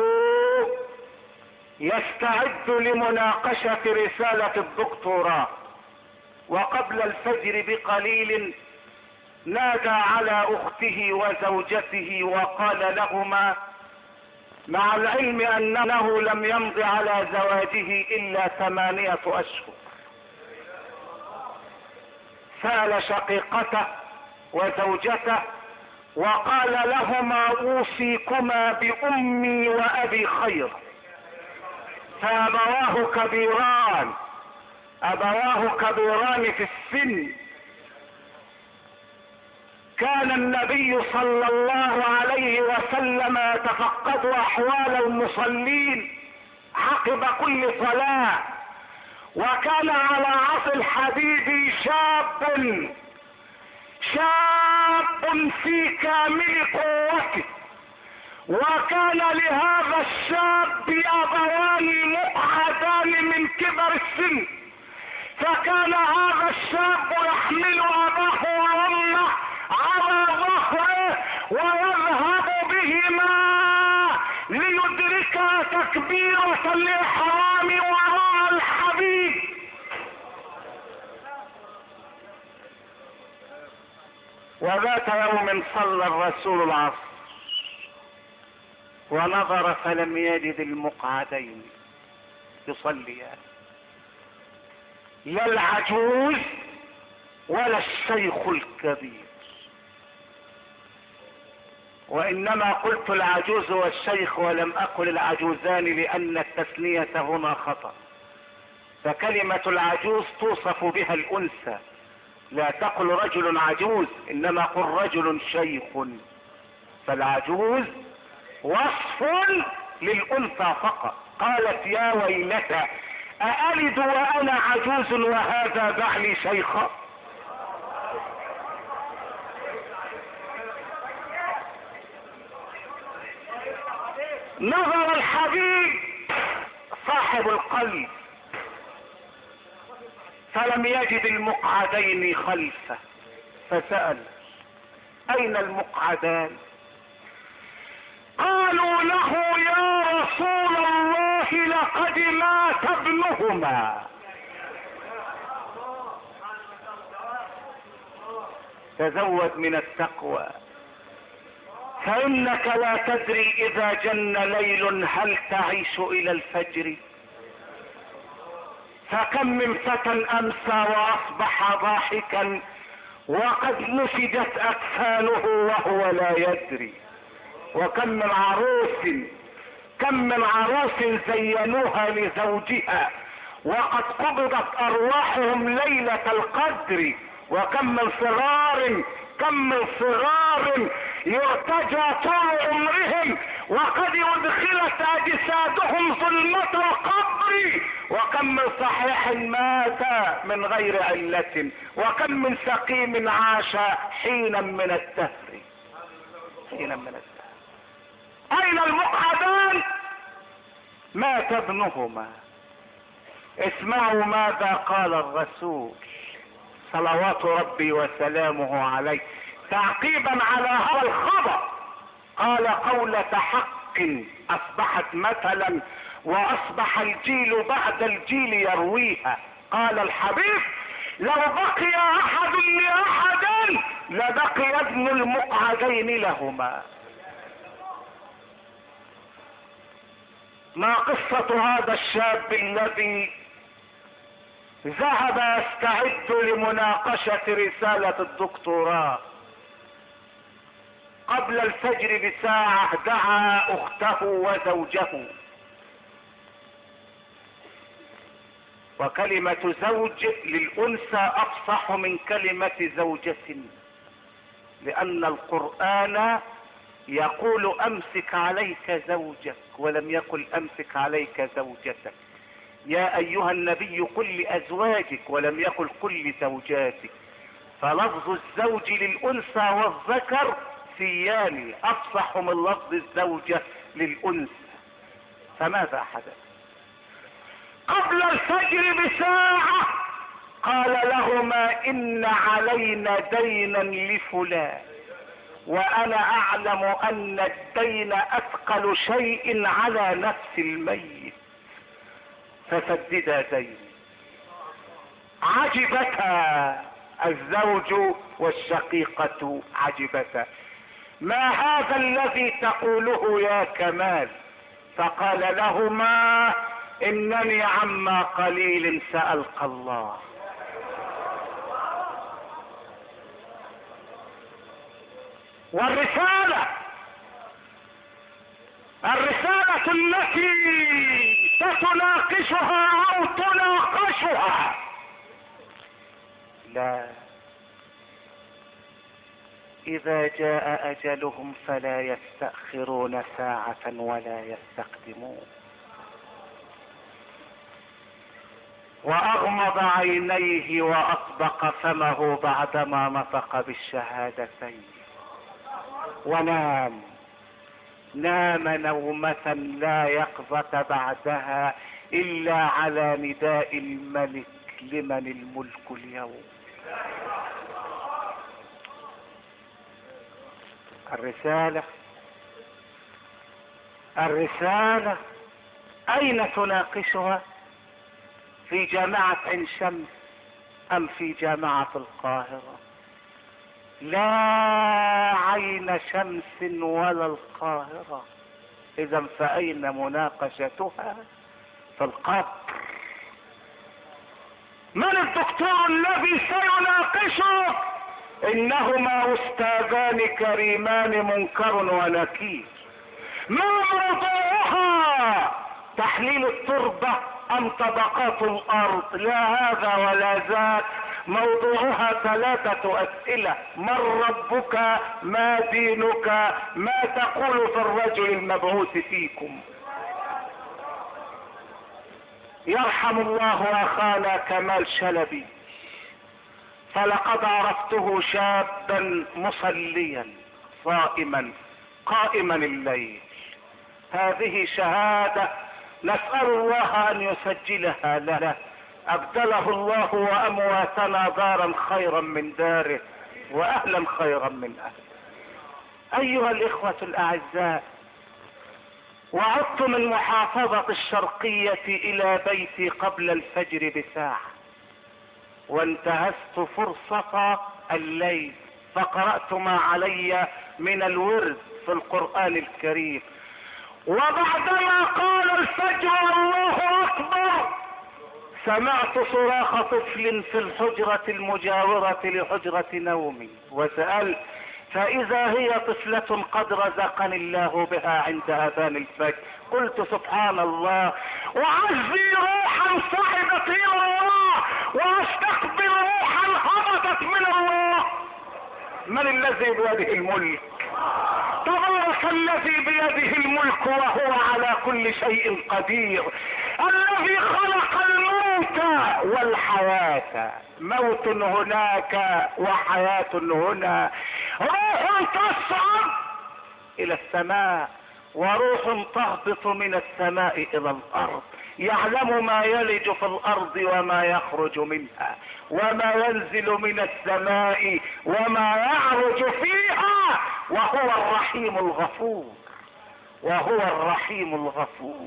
يستعد لمناقشة رسالة الدكتوراه. وقبل الفجر بقليل نادى على اخته وزوجته وقال لهما: مع العلم انه لم يمض على زواجه الا 8 اشهر، سأل شقيقته وزوجته وقال لهما: اوصيكما بامي وابي خير، فابواه كبيران في السن. كان النبي صلى الله عليه وسلم يتفقد احوال المصلين عقب كل صلاة، وكان على عصا الحديد شاب في كامل قوته، وكان لهذا الشاب ابوان مقعدان من كبر السن، فكان هذا الشاب يحمل اباه وامه على ظهره ويذهب بهما ليدرك تكبيرة الإحرام وراء الحبيب. وذات يوم صلى الرسول العصر ونظر فلم يجد المقعدين يصليان، لا العجوز ولا الشيخ الكبير، وانما قلت العجوز والشيخ ولم اقل العجوزان لان التثنية هنا خطأ، فكلمة العجوز توصف بها الانثى، لا تقل رجل عجوز انما قل رجل شيخ، فالعجوز وصف للانثى فقط. قالت يا ويلتى أألد وأنا عجوز وهذا بعلي شيخا. نظر الحبيب صاحب القلب فلم يجد المقعدين خلفه، فسأل أين المقعدان؟ قالوا له يا رسول الله لقد مات ابنهما. تزود من التقوى فإنك لا تدري إذا جن ليل هل تعيش إلى الفجر. فكم من فتى أمسى وأصبح ضاحكا وقد نسجت أكفانه وهو لا يدري. وكم من عروس زينوها لزوجها وقد قبضت أرواحهم ليلة القدر. وكم من صغار يرتجى طول عمرهم وقد ادخلت اجسادهم ظلمة القبر. وكم من صحيح مات من غير علة وكم من سقيم عاش حينا من الدهر. اين المقعدان؟ مات ابنهما. اسمعوا ماذا قال الرسول صلوات ربي وسلامه عليه تعقيبا على هذا الخبر. قال قولة حق اصبحت مثلا واصبح الجيل بعد الجيل يرويها. قال الحبيب لو بقي احد لاحد لبقي ابن المقعدين لهما. ما قصة هذا الشاب الذي ذهب يستعد لمناقشة رسالة الدكتوراه قبل الفجر بساعة دعا اخته وزوجه، وكلمة زوج للانثى افصح من كلمة زوجة، لان القرآن يقول امسك عليك زوجك ولم يقل امسك عليك زوجتك. يا ايها النبي قل لازواجك ولم يقل قل لزوجاتك. فلفظ الزوج للانثى والذكر سيان افصح من لفظ الزوجة للانثى. فماذا حدث؟ قبل الفجر بساعة قال لهما ان علينا دينا لفلان وانا اعلم ان الدين اثقل شيء على نفس الميت فسددا دين. عجبتا الزوج والشقيقة عجبتا ما هذا الذي تقوله يا كمال؟ فقال لهما انني عما قليل سألقى الله. والرسالة التي ستناقشها او تناقشها لا، اذا جاء اجلهم فلا يستأخرون ساعة ولا يستقدمون. واغمض عينيه واطبق فمه بعدما نطق بالشهادتين ونام نومة لا يقظة بعدها الا على نداء الملك لمن الملك اليوم. الرسالة اين تناقشها؟ في جامعة عين شمس ام في جامعة القاهرة؟ لا عين شمس ولا القاهرة. اذا فاين مناقشتها؟ في القبر. من الدكتور الذي سيناقشه؟ انهما استاذان كريمان منكر ونكير. ما موضوعها؟ تحليل التربة ام طبقات الارض؟ لا هذا ولا ذاك. موضوعها 3 اسئلة: من ربك؟ ما دينك؟ ما تقول في الرجل المبعوث فيكم؟ يرحم الله اخانا كمال شلبي، فلقد عرفته شابا مصليا صائما قائما الليل. هذه شهادة نسأل الله ان يسجلها لنا. ابدله الله وامواتنا دارا خيرا من داره واهلا خيرا من اهله. ايها الاخوة الاعزاء، وعدت من محافظة الشرقية الى بيتي قبل الفجر بساعة، وانتهزت فرصة الليل فقرأت ما علي من الورد في القرآن الكريم. وبعدما قال الفجر الله اكبر سمعت صراخ طفل في الحجرة المجاورة لحجرة نومي، وسألت فاذا هي طفلة قد رزقني الله بها عند اذان الفجر. قلت سبحان الله، وعزي روحا صعدت الى الله واستقبل روحا هبطت من الله. من الذي بيده الملك؟ تبارك الذي بيده الملك وهو على كل شيء قدير. الذي خلق الموت والحياة، موت هناك وحياة هنا. روح تصعد الى السماء وروح تهبط من السماء الى الارض. يعلم ما يلج في الارض وما يخرج منها وما ينزل من السماء وما يعرج فيها، وهو الرحيم الغفور. وهو الرحيم الغفور.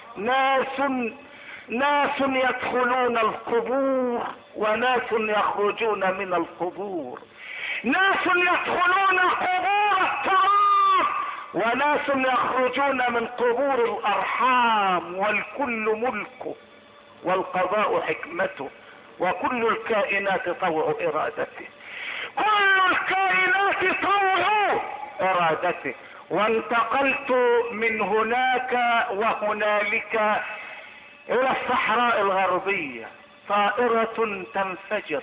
ناس يدخلون القبور وناس يخرجون من القبور. ناس يدخلون قبور التراب وناس يخرجون من قبور الارحام. والكل ملكه والقضاء حكمته، وكل الكائنات طوع ارادته. كل الكائنات طوع ارادته. وانتقلت من هناك وهنالك الى الصحراء الغربية. طائرة تنفجر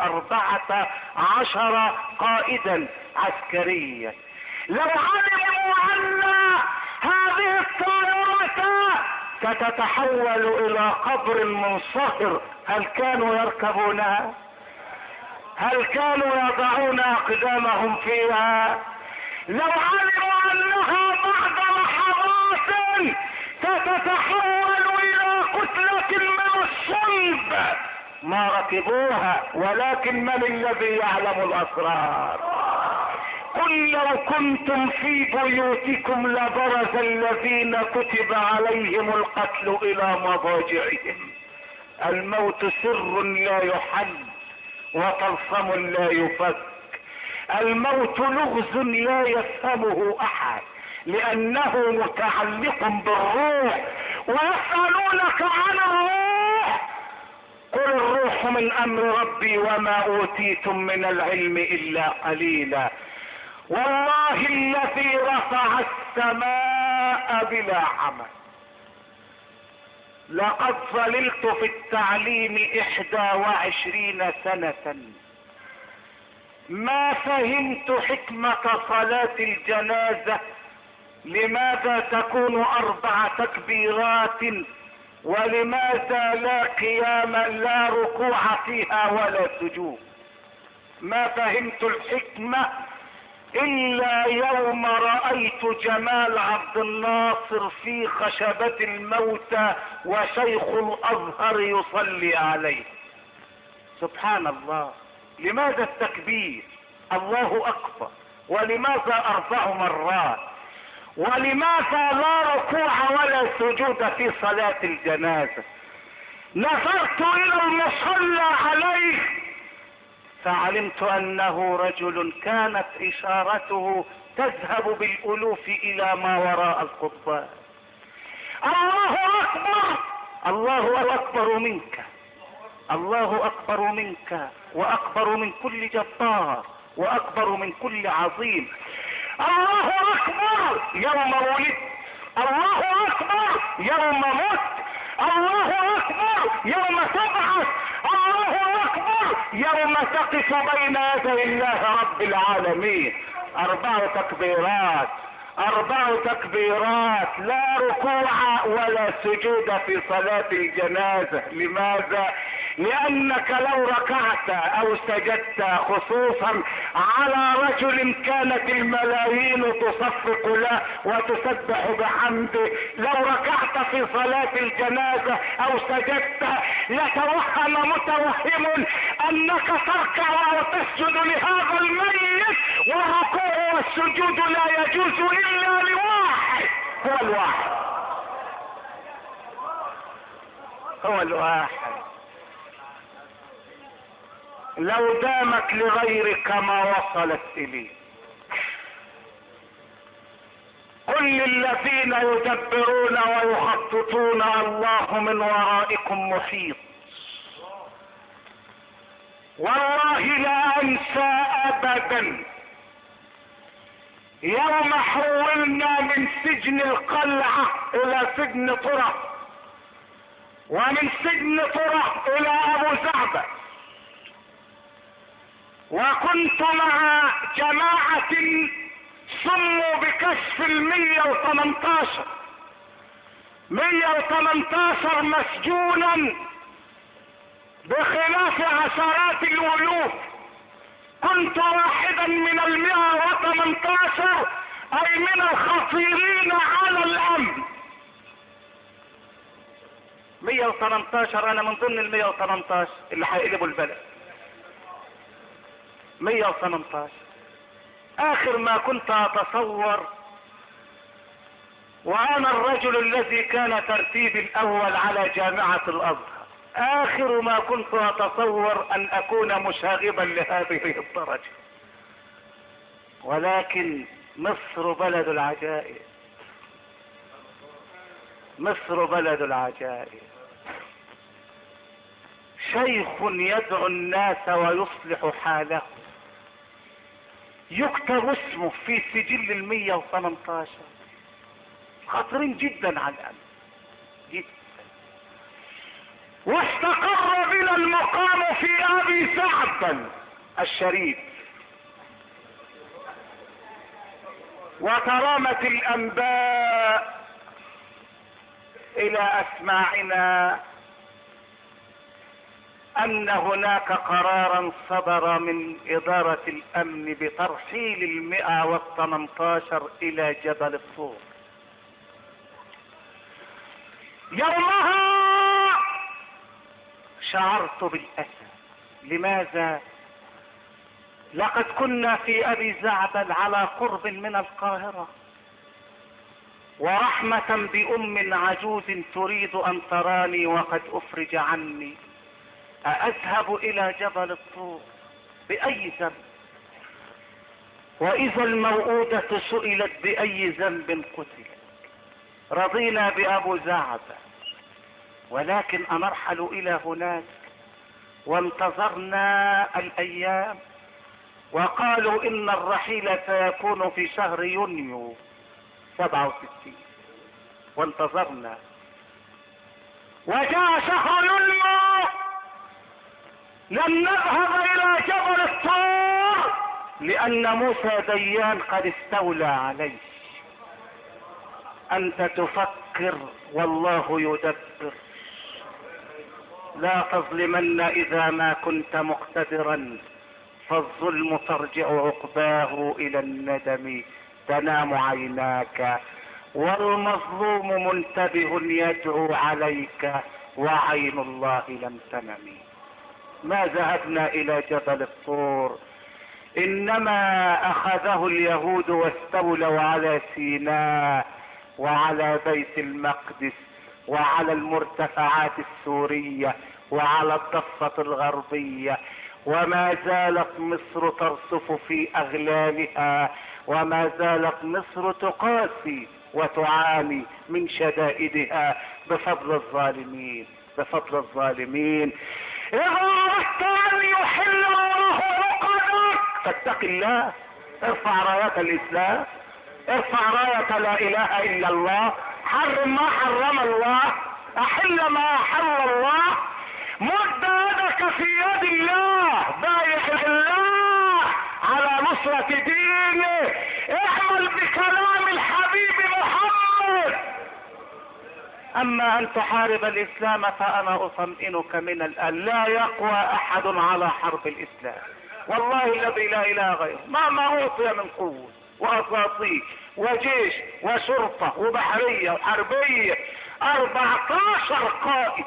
ب14 قائدا عسكريا. لو علموا ان هذه الطائرة ستتحول الى قبر منصهر هل كانوا يركبونها؟ هل كانوا يضعون اقدامهم فيها؟ لو علموا انها بعد لحظات ستتحول الى كتلة من الصلب ما ركبوها. ولكن من الذي يعلم الاسرار؟ قل لو كنتم في بيوتكم لبرز الذين كتب عليهم القتل الى مضاجعهم. الموت سر لا يحل وطلسم لا يفك. الموت لغز لا يفهمه احد لانه متعلق بالروح. ويسألونك عن الروح قل الروح من امر ربي وما اوتيتم من العلم الا قليلا. والله الذي رفع السماء بلا عمل. لقد ظللت في التعليم 21 سنة ما فهمت حكمة صلاة الجنازة. لماذا تكون 4 تكبيرات ولماذا لا قيام لا ركوع فيها ولا سجود؟ ما فهمت الحكمة الا يوم رأيت جمال عبد الناصر في خشبة الموتى وشيخ الازهر يصلي عليه. سبحان الله. لماذا التكبير الله اكبر؟ ولماذا 4 مرات؟ ولماذا لا ركوع ولا سجود في صلاة الجنازة؟ نظرت الى المصلى عليه فعلمت انه رجل كانت اشارته تذهب بالالوف الى ما وراء القضبان. الله اكبر، الله اكبر منك، الله اكبر منك، واكبر من كل جبار، واكبر من كل عظيم. الله اكبر يوم ولدت، الله اكبر يوم مت، الله اكبر يوم تبعث، الله اكبر يوم تقف بين يدي الله رب العالمين. 4 تكبيرات، 4 تكبيرات، لا ركوع ولا سجود في صلاة الجنازة. لماذا؟ لانك لو ركعت او سجدت خصوصا على رجل كانت الملايين تصفق له وتسبح بحمده، لو ركعت في صلاة الجنازة او سجدت لتوهم متوهم انك تركع او تسجد لهذا الميت، والركوع والسجود لا يجوز الا لواحد، هو الواحد، هو الواحد. لو دامت لغيرك ما وصلت اليه. كل الذين يدبرون ويخططون الله من ورائكم محيط. والله لا انسى ابدا يوم حولنا من سجن القلعة الى سجن طرة، ومن سجن طرة الى ابو زعبة، وكنت مع جماعة سموا بكشف 118 مسجونا بخلاف عشرات الالوف. كنت واحدا من 118 اي من الخطيرين على الامن. 118 انا من ضمن 118 اللي هيقلبوا البلد. 118 اخر ما كنت اتصور، وانا الرجل الذي كان ترتيبي الاول على جامعة الازهر، اخر ما كنت اتصور ان اكون مشاغبا لهذه الدرجة. ولكن مصر بلد العجائب، مصر بلد العجائب. شيخ يدعو الناس ويصلح حاله يكتب اسمه في سجل 118. خطرين جدا على الأمن جدا. واستقر بنا المقام في ابي سعد الشريف، وترامت الانباء الى اسماعنا ان هناك قرارا صدر من ادارة الامن بترحيل 118 الى جبل الطور. يومها شعرت بالاسى. لماذا؟ لقد كنا في ابي زعبل على قرب من القاهرة، ورحمة بام عجوز تريد ان تراني وقد افرج عني، أذهب إلى جبل الطور بأي ذنب؟ وإذا الموءودة سئلت بأي ذنب قتلت. رضينا بأبو زعبة، ولكن أنرحل إلى هناك، وانتظرنا الأيام، وقالوا إن الرحيل سيكون في شهر يونيو 67، وانتظرنا، وجاء شهر يونيو لم نذهب الى جبل الطور لان موسى ديان قد استولى عليه. انت تفكر والله يدبر. لا تظلمن اذا ما كنت مقتدرا، فالظلم ترجع عقباه الى الندم، تنام عيناك والمظلوم منتبه يدعو عليك، وعين الله لم تنم. ما ذهبنا الى جبل الطور انما اخذه اليهود واستولوا على سيناء وعلى بيت المقدس وعلى المرتفعات السورية وعلى الضفة الغربية، وما زالت مصر ترصف في اغلالها، وما زالت مصر تقاسي وتعاني من شدائدها بفضل الظالمين، بفضل الظالمين. إذا أردت أن يحل الله عقدك فاتق الله، ارفع راية الإسلام، ارفع راية لا إله إلا الله، حرم ما حرم الله، أحل ما أحل الله، مد يدك في يد الله، بايع الله على نصرة دينه، اعمل بكلام الحبيب محمد. اما ان تحارب الاسلام فانا اطمئنك من الان لا يقوى احد على حرب الاسلام، والله الذي لا اله غيره، ما اوصي من قوة واساطيل وجيش وشرطة وبحرية وحربية، 14 قائد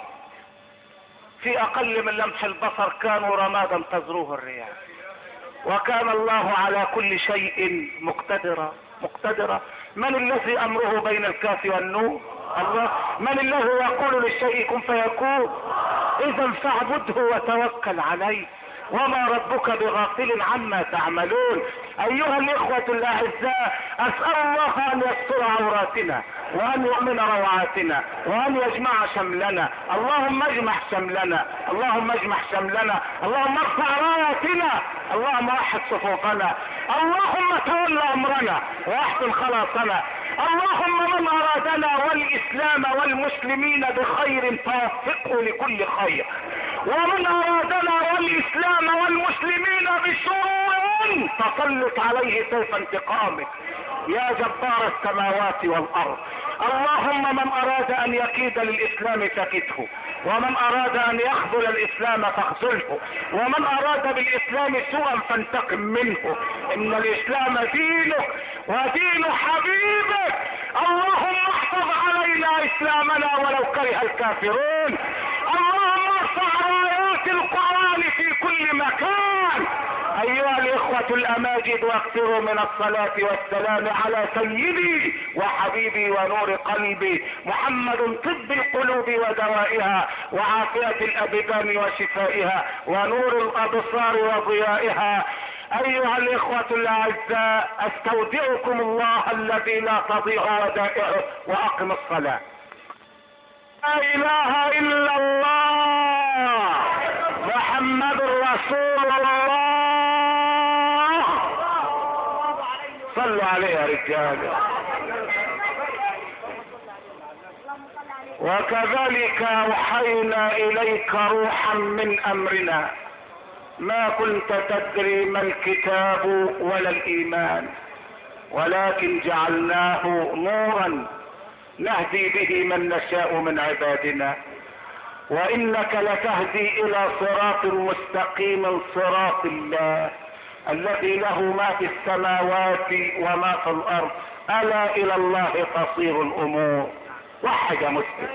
في اقل من لمح البصر كانوا رمادا تزروه الرياح، وكان الله على كل شيء مقتدرا. من الذي امره بين الكاف والنون؟ الله. من الذي يقول للشيء كن فيكون؟ اذا فاعبده وتوكل عليه، وما ربك بغافل عما تعملون. ايها الاخوة الاعزاء، اسأل الله ان يستر عوراتنا وان يؤمن روعاتنا وان يجمع شملنا، اللهم اجمع شملنا، اللهم اجمع شملنا، اللهم ارفع راياتنا، اللهم وحد صفوفنا، اللهم تول امرنا واحسن خلاصنا، اللهم من ارادنا والاسلام والمسلمين بخير فوفقه لكل خير، ومن ارادنا والاسلام والمسلمين بسوء فسلط عليه سيف انتقامك يا جبار السماوات والارض. اللهم من اراد ان يكيد للاسلام فكده، ومن اراد ان يخذل الاسلام فاخذله، ومن اراد بالاسلام سوءا فانتقم منه، ان الاسلام دينك ودين حبيبك. اللهم احفظ علينا اسلامنا ولو كره الكافرون، اللهم ارفع رايات القرآن في كل مكان. ايها الاخوة الاماجد، واكثروا من الصلاة والسلام على سيدي وحبيبي ونور قلبي محمد، طب القلوب ودوائها وعافية الابدان وشفائها ونور الابصار وضيائها. ايها الاخوة الاعزاء، استودعكم الله الذي لا تضيع ودائعه، واقم الصلاة. لا اله الا الله محمد رسول الله. صلوا عليه يا رجال. وكذلك اوحينا اليك روحا من امرنا ما كنت تدري ما الكتاب ولا الايمان، ولكن جعلناه نورا نهدي به من نشاء من عبادنا، وانك لتهدي الى صراط مستقيم، صراط الله الذي له ما في السماوات وما في الارض، الا الى الله تصير الامور. وحد يا مسلم.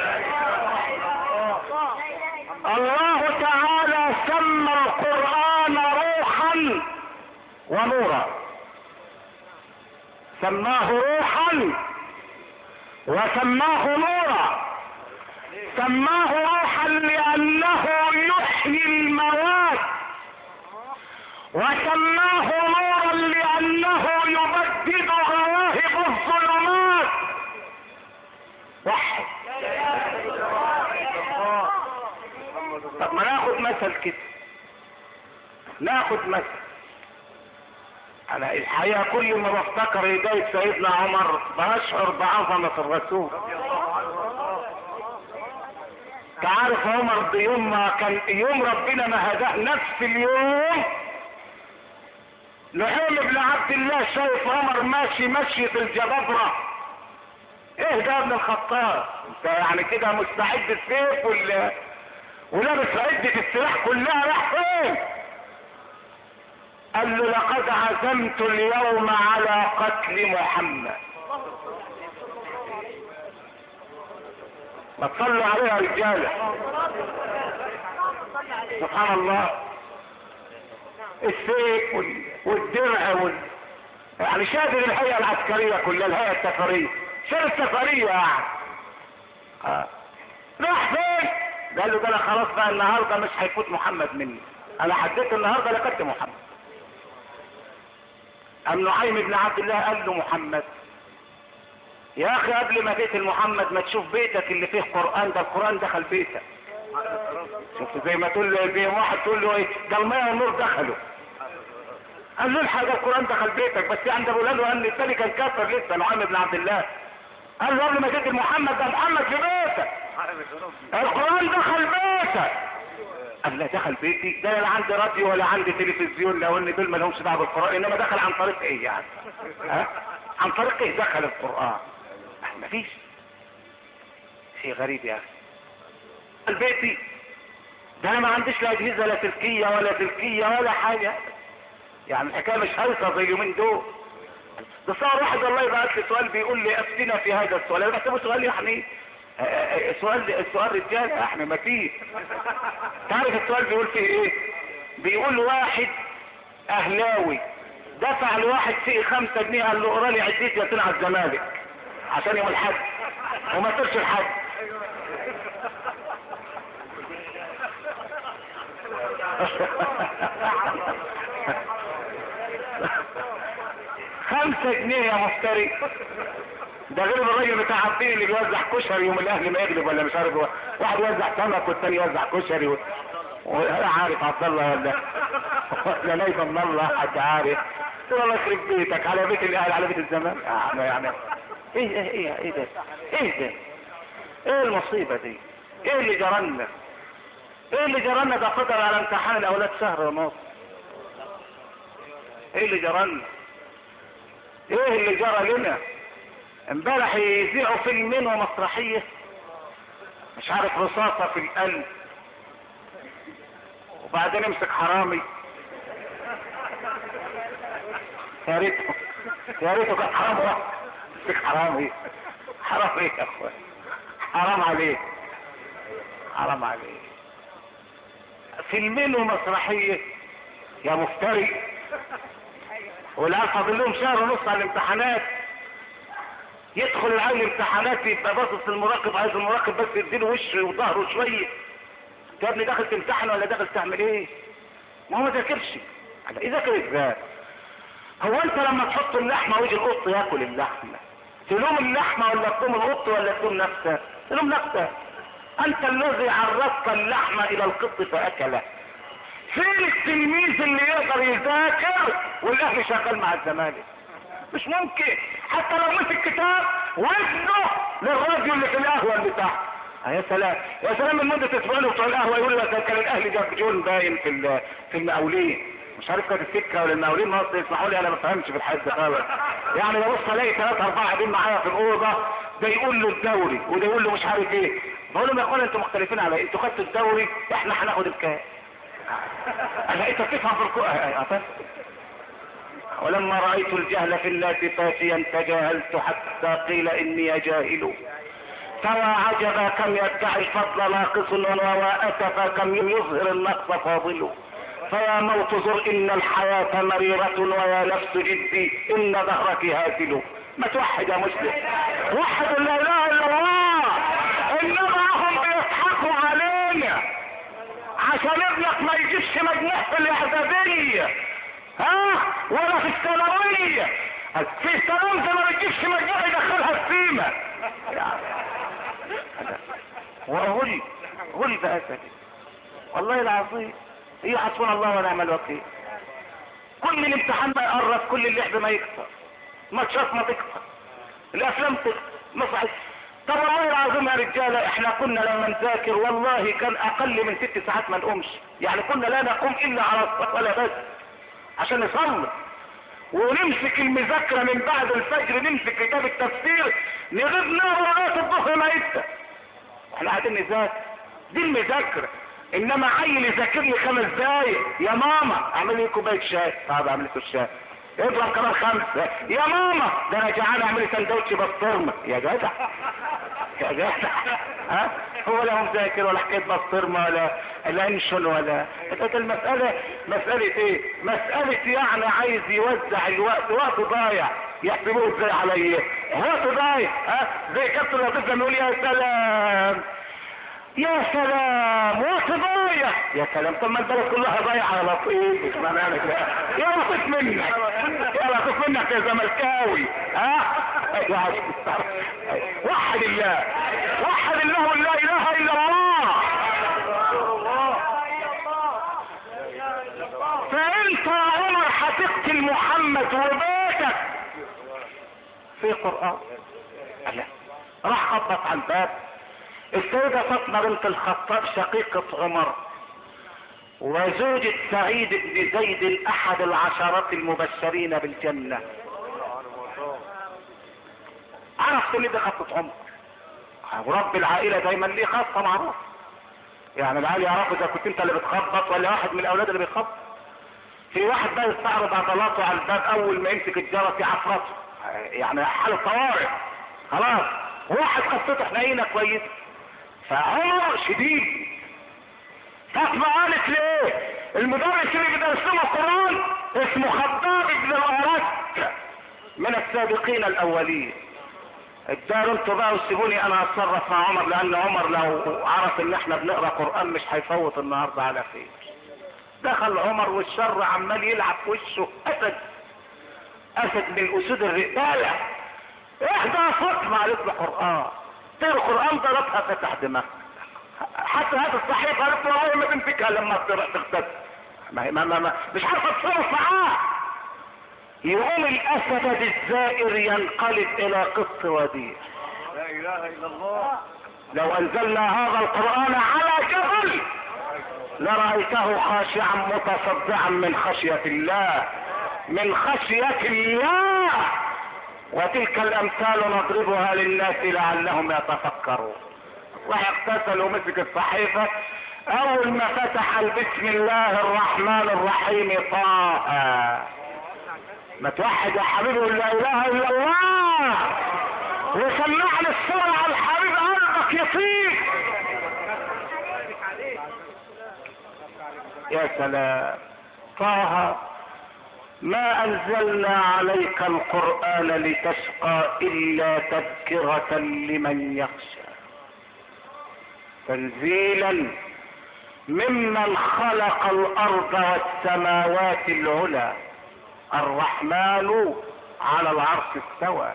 الله تعالى سمى القرآن روحا ونورا، سماه روحا وسماه نورا. سماه روحا لأنه يحيي المواد، وسماه نورا لأنه يبدد غواهب الظلمات. وحد. طب ما ناخد مثل كده، ناخد مثل. انا الحقيقة كل ما بفتكر هداية سيدنا عمر بشعر بعظمة الرسول. تعرف عمر بيوم ما كان يوم ربنا ما هداه، نفس اليوم نعيم بن عبد الله شايف عمر ماشي في الجبابرة. ايه ده ابن الخطاب؟ انت يعني كده مستعد السيف ولابس عدة السلاح كلها، راح فين؟ قال له لقد عزمت اليوم على قتل محمد. ما تصلوا عليها رجالة. سبحان الله. السيف والدرع يعني شادر الهيئة العسكرية كلها، الهيئة السفرية، شادر السفرية يعني. راح فين؟ قال له ده انا خلاص بقى النهارده مش هيفوت محمد مني، انا حددت النهارده لقيت محمد. قام نعيم بن عبد الله قال له محمد يا اخي قبل ما تقتل محمد ما تشوف بيتك اللي فيه قرآن، ده القرآن دخل بيتك. شوف زي ما تقول له زي واحد تقول له ايه ده الماء والنور دخلوا. قال له الحق ده القرآن دخل بيتك، بس يعني ده بيقول له ان الثاني كان كافر لسه نعيم بن عبد الله. قال له قبل ما تقتل محمد ده محمد في بيتك، القرآن دخل بيتك. قال لا دخل بيتي؟ ده لا عندي راديو ولا عندي تلفزيون، لو ان دول ما لهمش دعوه بالقرآن، انما دخل عن طريق ايه يعني؟ عن طريق ايه دخل القرآن؟ مفيش شيء غريب يا اخي. بيتي ده انا ما عنديش لا اجهزه لا تركيه ولا تركيه ولا حاجه، يعني الحكايه مش هلطه زي اليومين دول. ده صار واحد والله بعت لي سؤال بيقول لي افتنا في هذا السؤال، انا بحسبه سؤال يعني السؤال رجال احنا ما فيه. تعرف السؤال بيقول فيه ايه؟ بيقول واحد اهلاوي دفع لواحد فيه 5 جنيه قال له اقرا لي عديت يا على الزمالك عشان يوم الحد وما ترش الحد. خمسة جنيه يا مفتري، ده غير الراجل بتاع الدين اللي بيوزع كشري يوم الاهلي ما يغلب ولا مش عارف، واحد يوزع سمك والتاني يوزع كشري ولا عارف عبد الله ولا نايبه من الله حد عارف. والله يخرب بيتك على بيت الاهلي على بيت الزمان يعني ايه ده ايه المصيبه دي؟ ايه اللي جرالنا؟ ايه اللي جرالنا؟ ده قدر على امتحان الاولاد شهر ونص. ايه اللي جرالنا؟ ايه اللي جرى لنا؟ امبارح يذيعوا فيلمين ومسرحيه مش عارف رصاصه في القلب، وبعدين امسك حرامي. يا ريته كان حرام واحد امسك حرامي يا اخوان، حرام عليه فيلمين ومسرحيه يا مفتري. والعيال فاضل لهم شهر ونص على الامتحانات، يدخل العيال الامتحانات يبقى باصص المراقب، عايز المراقب بس يديله وشه وظهره شويه. يا ابني داخل تمتحن ولا داخل تعمل ايه؟ ما هو ما ذاكرش. يذاكر ازاي؟ هو انت لما تحط اللحمه ويجي القط ياكل اللحمه تلوم اللحمه ولا تلوم القط ولا تلوم نفسك؟ تلوم نفسك. انت الذي عرضت اللحمه الى القط فاكله. فين التلميذ اللي يقدر يذاكر والاهلي شغال مع الزمالك؟ مش ممكن. حتى لو مسك كتاب وزنه للراديو اللي في القهوه اللي تحت. يا سلام يا سلام، من مده اسبوعين بتوع القهوه يقول لك كان الاهلي جاب جون باين في المقاولين، مش عارف كانت السكه ولا المقاولين مصر. يسمحوا لي انا ما بفهمش في الحاج خالص يعني. ببص الاقي 3 4 قاعدين معايا في الاوضه، ده يقول له الدوري وده يقول له مش عارف ايه. بقول لهم يا اخوانا انتوا مختلفين على ايه؟ انتوا خدتوا الدوري احنا هناخد الكاس. انا انت بتفهم في الكوره. ولما رايت الجهل في الناس فاتيا تجاهلت حتى قيل اني جاهل. فوا عجبا كم يدعي الفضل ناقص ووا اسفا كم يظهر النقص فاضل. فيا موت زر ان الحياة مريرة ويا نفس جدي ان ظهرك هازل. ما توحد يا مسلم، وحد لا اله الا الله. انما هم بيضحكوا علينا عشان ابنك ما يجيبش مجموع في الاعدادية ولا في الثانوية. في الثانوية ما بيجيبش مجموع يدخلها السيمة غل بأسد. والله العظيم هي حسبنا الله ونعم الوكيل. كل الامتحان ما يقرب، كل اللعب ما يكسر، ماتشات ما تكسر، الافلام تكسر، ما صحيح. طب والله العظيم يا رجاله احنا كنا لما نذاكر والله كان اقل من 6 ساعات ما نقومش، يعني كنا لا نقوم الا على الصلاه بس عشان نصلي، ونمسك المذاكره من بعد الفجر، نمسك كتاب التفسير نغيب نار لغايه الظهر ما يبدا احنا قاعدين نذاكر. دي المذاكره. انما عيل يذاكر لي 5 دقايق يا ماما اعمل لي كوبايه شاي، طب اعمل لي الشاي، اضرب كمان 5 يا ماما ده انا جعان اعمل لي سندوتش بسطرمه. يا جدع ها؟ هو لا هو مذاكر ولا حكايه بسطرمه ولا انشل ولا المساله مساله ايه؟ مساله يعني عايز يوزع الوقت، وقت ضايع يحسبوه ازاي عليه؟ وقت ضايع، ها؟ زي كابتن لطيف لما يقول يا سلام يا سلام وقت ضايع، يا سلام طب ما البلد كلها ضايعه يا لطيف، مش معنى كده يا لطيف منك، يا لطيف منك يا زملكاوي، ها؟ وحد الله، وحد الله لا اله الا الله. فانت يا عمر هتقتل محمد وبيتك في قرآن. راح خبط على الباب، السيدة فاطمة بنت الخطاب شقيقة عمر وزوجة سعيد بن زيد احد العشرات المبشرين بالجنة، عرفت ان دي خطة عمر، ورب العائلة دايما ليه خاصة معروف، يعني العائلة يعرف اذا كنت انت اللي بتخبط ولا واحد من الاولاد اللي بيخبط. في واحد بقى يستعرض عضلاته على الباب اول ما يمسك الجرس يعفرته، يعني حالة طوارئ خلاص، واحد خطته حنينة كويس، فعمر شديد. فاطمة قالت ليه؟ المدرس اللي بيدرس لهم القرآن اسمه خباب بن الأرد من السابقين الاولين، اداروا انتوا بقى وسيبوني انا اتصرف مع عمر، لان عمر لو عرف ان احنا بنقرا قرآن مش هيفوت النهارده على خير. دخل عمر والشر عمال يلعب في وشه، اسد من اسود الرجاله، احدى فاطمة قالت له قرآن، تقرا قرآن ضربها فتح دماغها، حتى هذا الصحيح قالت له والله ما تمسكها لما تغتسل، ما مش عارفه تتصرف معاه. يقوم الاسد الزائر ينقلب الى قط وديع. لا اله الا الله. لو انزلنا هذا القرآن على جبل لرأيته خاشعا متصدعا من خشية الله، من خشية الله. وتلك الامثال نضربها للناس لعلهم يتفكرون. واغتسل ومسك الصحيفة، اول ما فتح بسم الله الرحمن الرحيم طه، ما توحد يا حبيبي لا اله الا الله وسمعني الصلاة على الحبيب قلبك يطير. يا سلام، طه ما انزلنا عليك القرآن لتشقى الا تذكرة لمن يخشى، تنزيلا ممن خلق الارض والسماوات العلى، الرحمن على العرش استوى،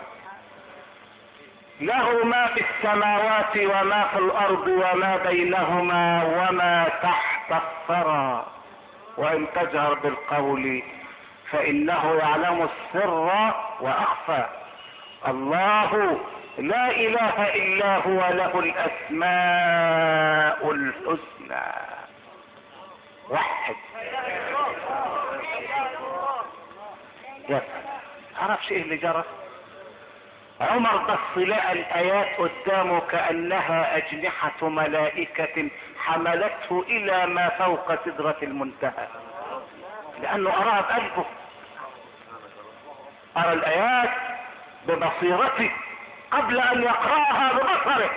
له ما في السماوات وما في الارض وما بينهما وما تحت الثرى، وان تجهر بالقول فانه يعلم السر واخفى، الله لا اله الا هو له الاسماء الحسنى. وحد يا عرفش ايه اللي جرى؟ عمر بص لقى الايات قدامه كانها اجنحة ملائكة حملته الى ما فوق سدرة المنتهى، لانه اراها بقلبه، ارى الايات ببصيرته قبل ان يقرأها ببصره.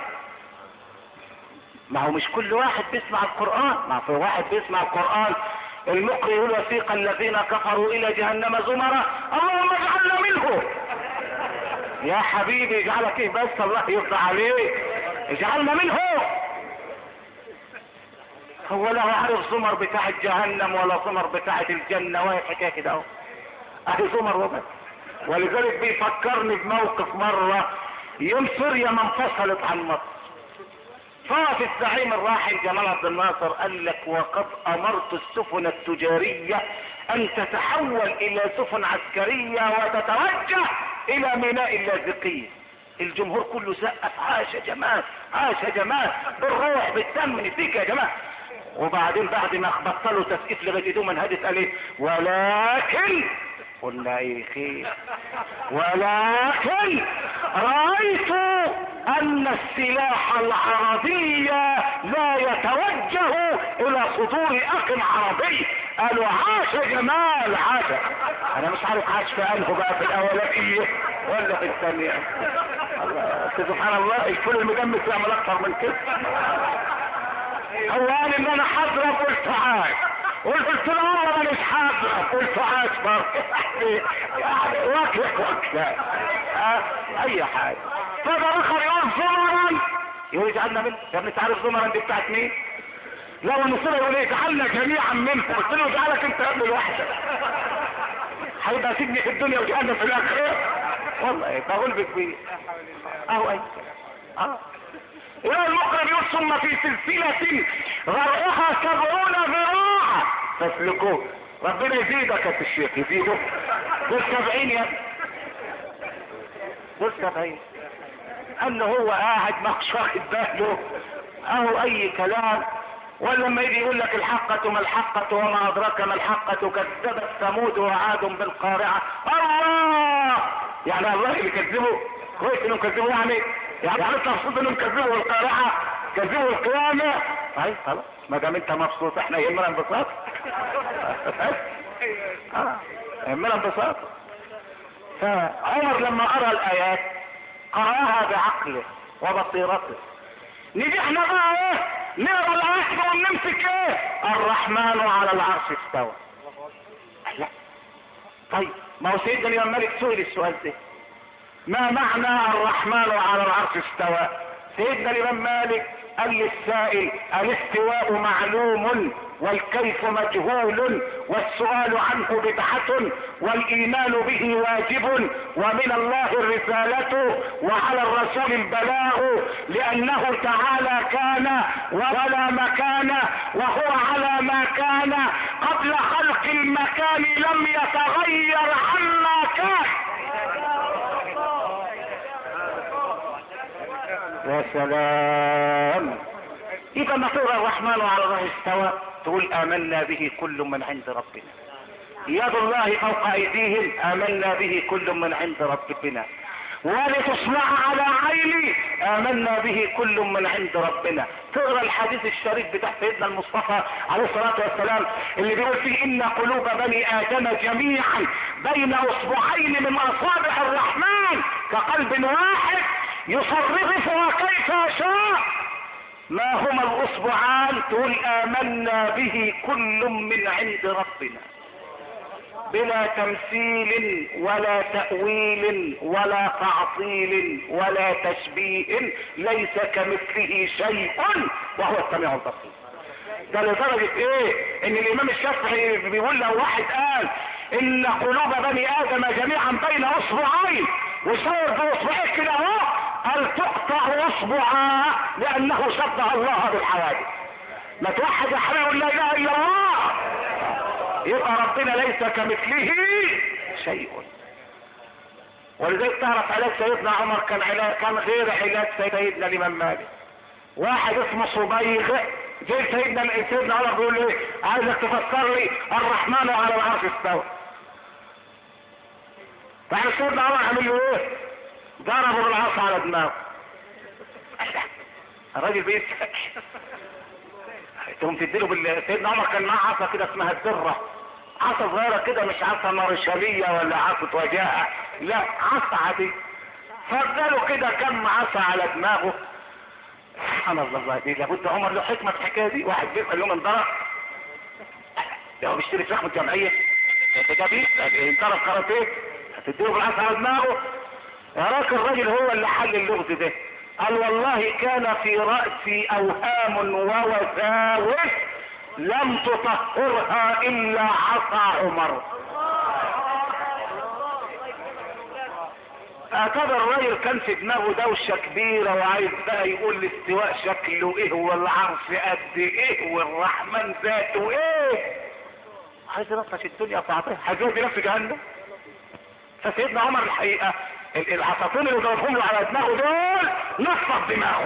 ما هو مش كل واحد بيسمع القرآن، ما في واحد بيسمع القرآن المقرئ يقول وسيق الذين كفروا الى جهنم زمرا اللهم اجعلنا منه. يا حبيبي اجعلك ايه بس، الله يرضى عليك، اجعلنا منه. هو لا عارف زمر بتاعت جهنم ولا زمر بتاعت الجنة، وهي حكاية كده اهو، اهي زمر وبس. ولذلك بيفكرني بموقف مرة يوم سوريا ما انفصلت عن مصر، ففي الزعيم الراحل جمال عبد الناصر قال لك وقد امرت السفن التجارية ان تتحول الى سفن عسكرية وتتوجه الى ميناء اللاذقية. الجمهور كله سقف، عاش يا جماعة، عاش يا جماعة، بالروح بالدم نديك يا جماعة. وبعدين بعد ما بطلوا تسقيف لغاية ايدهم انهدت قال ايه؟ ولكن قلنا ايه خير، ولكن رأيت ان السلاح العربي لا يتوجه الى صدور اخ عربي. قالوا عاش يا جمال، عاش. انا مش عارف عاش في قلبه بقى في الاولانية ولا في الثانية. سبحان الله، الفول المجمس يعمل اكتر من كده. هو قال ان انا هضرب، قلت عاش. قلت له والله انا مش هضرب، قلت عاش برضه. يعني وكله اي حاجه. فده اخر يقول زمرا، يقول اجعلنا منه. يا ابني انت عارف زمرا دي بتاعت مين؟ لو المصيبه يقول ايه اجعلنا جميعا منكم، قلت له اجعلك انت يا ابني لوحدك. هيبقى سيبني في الدنيا وجهنم في الاخره. والله بقول بكبير اهو اي يقول المقرب يقول ثم في سلسله غرقها 70 ذراعا فاسلكوه. ربنا يزيدك يا الشيخ، يزيدك. دول 70 يا ابني، دول 70. انه هو قاعد مش واخد باله اهو اي كلام. ولما يجي يقول لك الحقة ما الحقة وما ادراك ما الحقة كذبت ثمود وعاد بالقارعة. الله، يعني الله اللي كذبوا كويس انهم كذبوا، يعني انت مبسوط انهم كذبوا القارعة، كذبوا القيامة. طيب خلاص ما دام انت مبسوط احنا يهمنا انبساط. يهمنا انبساط. فعمر لما قرأ الايات قرأها بعقله وبصيرته. نيجي احنا بقى ايه نقرا الايات ونمسك ايه الرحمن على العرش استوى. لا طيب ما هو سيدنا الامام مالك سئل السؤال ده، ما معنى الرحمن على العرش استوى؟ سيدنا الامام مالك قال للسائل الاستواء معلوم والكيف مجهول والسؤال عنه بدعة والايمان به واجب ومن الله الرسالة وعلى الرسول البلاغ لانه تعالى كان ولا مكان وهو على ما كان قبل خلق المكان لم يتغير عما كان. يا سلام. اذا ما تقرا الرحمن على العرش استوى تقول امنا به كل من عند ربنا. يد الله فوق ايديهم امنا به كل من عند ربنا. ولتصنع على عيني امنا به كل من عند ربنا. تقرا الحديث الشريف بتاع سيدنا المصطفى عليه الصلاه والسلام اللي بيقول فيه ان قلوب بني ادم جميعا بين اصبعين من اصابع الرحمن كقلب واحد يصرفها كيف يشاء. ما هما الاصبعان؟ تقول امنا به كل من عند ربنا بلا تمثيل ولا تأويل ولا تعطيل ولا تشبيه، ليس كمثله شيء وهو السميع البصير. ده لدرجة ايه ان الامام الشافعي بيقول لو واحد قال ان قلوب بني ادم جميعا بين اصبعين وصور باصبعين كده اهو قال تقطع اصبعا لانه شبه الله بالحوادث. ما توحد يا حبيبي لا اله الا الله، يبقى ربنا ليس كمثله شيء. ولذلك تعرف علاج سيدنا عمر كان غير علاج سيدنا الامام مالك. واحد اسمه صبيغ جاي سيدنا عمر بيقول له ايه عايزك تفسر لي الرحمن على العرش استوى. فاحنا سيدنا عمر عمل له ايه؟ ضربه بالعصا على دماغه. الراجل بيسكت تقوم تديله سيدنا عمر كان معاه عصا كده اسمها الدره، عصا صغيره كده مش عصا مارشاليه ولا عصا وجاهه، لا عصا عادي. فاداله كده كم عصا على دماغه. سبحان الله، دي لابد عمر له حكمه في الحكايه دي. واحد بيسال يوم انضرب لو بيشتري فراخ من الجمعيه ده بيسال انضرب كاراتيه هتديله بالعصا على دماغه. يا راجل الراجل هو اللي حل اللغز ده. قال والله كان في رأسي اوهام ووساوس لم تطهرها الا عصا عمر. اعتبر الراجل كان في دماغه دوشه كبيره وعايز بقى يقول الاستواء شكله ايه والعرش قد ايه والرحمن ذاته ايه، عايز ينطش الدنيا في عطيه، هيجوز نفسه جهنم. فسيدنا عمر الحقيقه العصافين اللي ضربهم له على دماغه دول نفض دماغه،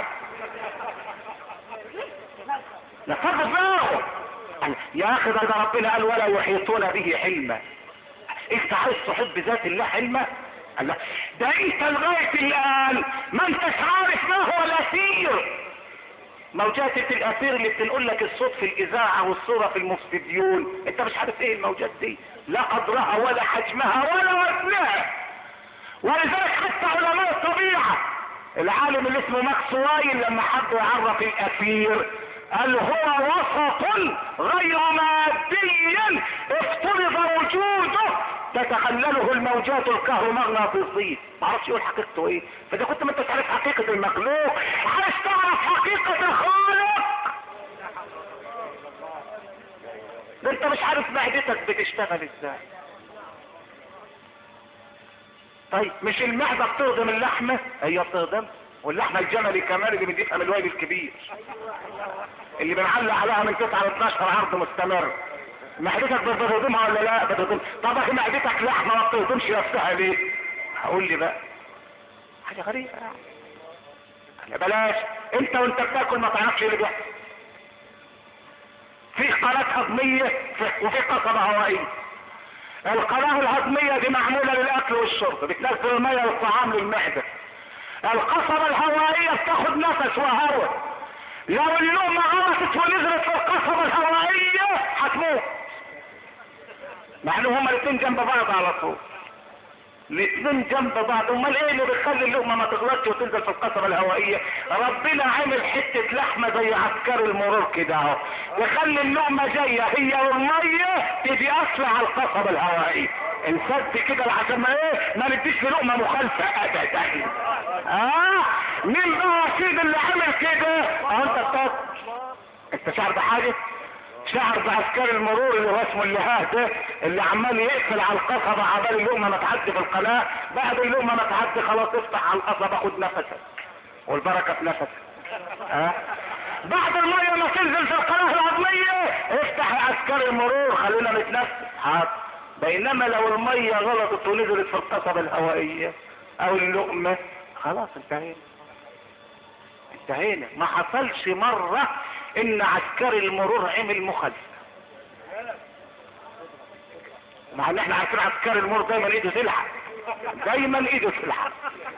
نفض دماغه. يا اخي ده ربنا قال ولا يحيطون به علما. انت عايز تحب ذات الله علما؟ قال لا ده انت لغايه الان ما انتش عارف ما هو الاثير. موجات الاثير اللي بتنقل لك الصوت في الاذاعه والصوره في المستديون، انت مش عارف ايه الموجات دي، لا قدرها ولا حجمها ولا وزنها. ولذلك حتى علماء الطبيعة، العالم اللي اسمه ماكس وايل لما حب يعرف الاثير قال هو وسط غير مادي افترض وجوده تتخلله الموجات الكهرومغناطيسية. ما اعرفش يقول حقيقته ايه. فاذا كنت ما انت تعرف حقيقة المخلوق عايز تعرف حقيقة الخالق، ده انت مش عارف معدتك بتشتغل ازاي. طيب مش المعدة بتهضم اللحمة؟ هي بتهضم، واللحمة الجملي كمان اللي بنضيفها من الويل الكبير اللي بنعلق عليها من 9 ل 12 عرض مستمر. معدتك بتهضمها ولا لا؟ بتهضم. طب اخي معدتك لحمة ما بتهضمش نفسها ليه؟ هقول لي بقى حاجة غريبة يعني. بلاش انت وانت بتاكل ما تعرفش ايه اللي بيحصل. في قناة هضمية وفي قصبة هوائية. القناة الهضمية دي معمولة للاكل والشرب، بتنزل المية والطعام للمعدة. القصبة الهوائية بتاخد نفس وهواء. لو اللقمة غلطت ونزلت في القصبة الهوائية هتموت، مع ان هما الاتنين جنب بعض على طول. الاتنين جنب بعض. امال ايه اللي بيخلي اللقمة ما تغلطش وتنزل في القصبة الهوائية؟ ربنا عامل حتة لحمة زي عسكر المرور كده اهو، يخلي اللقمة جاية هي والمية تيجي اصلا على القصبة الهوائية. انسد كده عشان ما ايه ما نديش لقمة مخالفة ابدا. مين بقى سيد اللي عمل كده؟ انت بتاكل. انت شعر بحاجة؟ شعر بعسكري المرور اللي هو اسمه اللهاه ده، اللي عمال يقفل على القصبة عبال اللقمة ما تعدي في القناة. بعد اللقمة ما تعدي خلاص افتح على القصبة خد نفسك والبركة في نفسك. بعد المية ما تنزل في القناة الهضمية افتح يا عسكري المرور خلينا نتنفس. بينما لو المية غلطت ونزلت في القصبة الهوائية او اللقمة خلاص انتهينا. ما حصلش مرة ان عسكري المرور عمل مخالفة، مع ان احنا عارفين عسكري المرور دايما ايده سلحة، دايما ايده سلحة.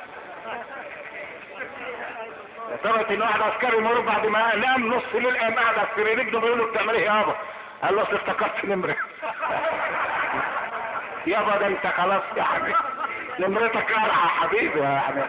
لدرجة ان واحد عسكري المرور بعد ما نام نص الليل قام قاعد على السرير رجله بيقول له بتعمل ايه يابا؟ قال له اصل افتكرت نمرة. يابا ده انت خلاص يعني نمرتك قارعة يا حبيبي يعني.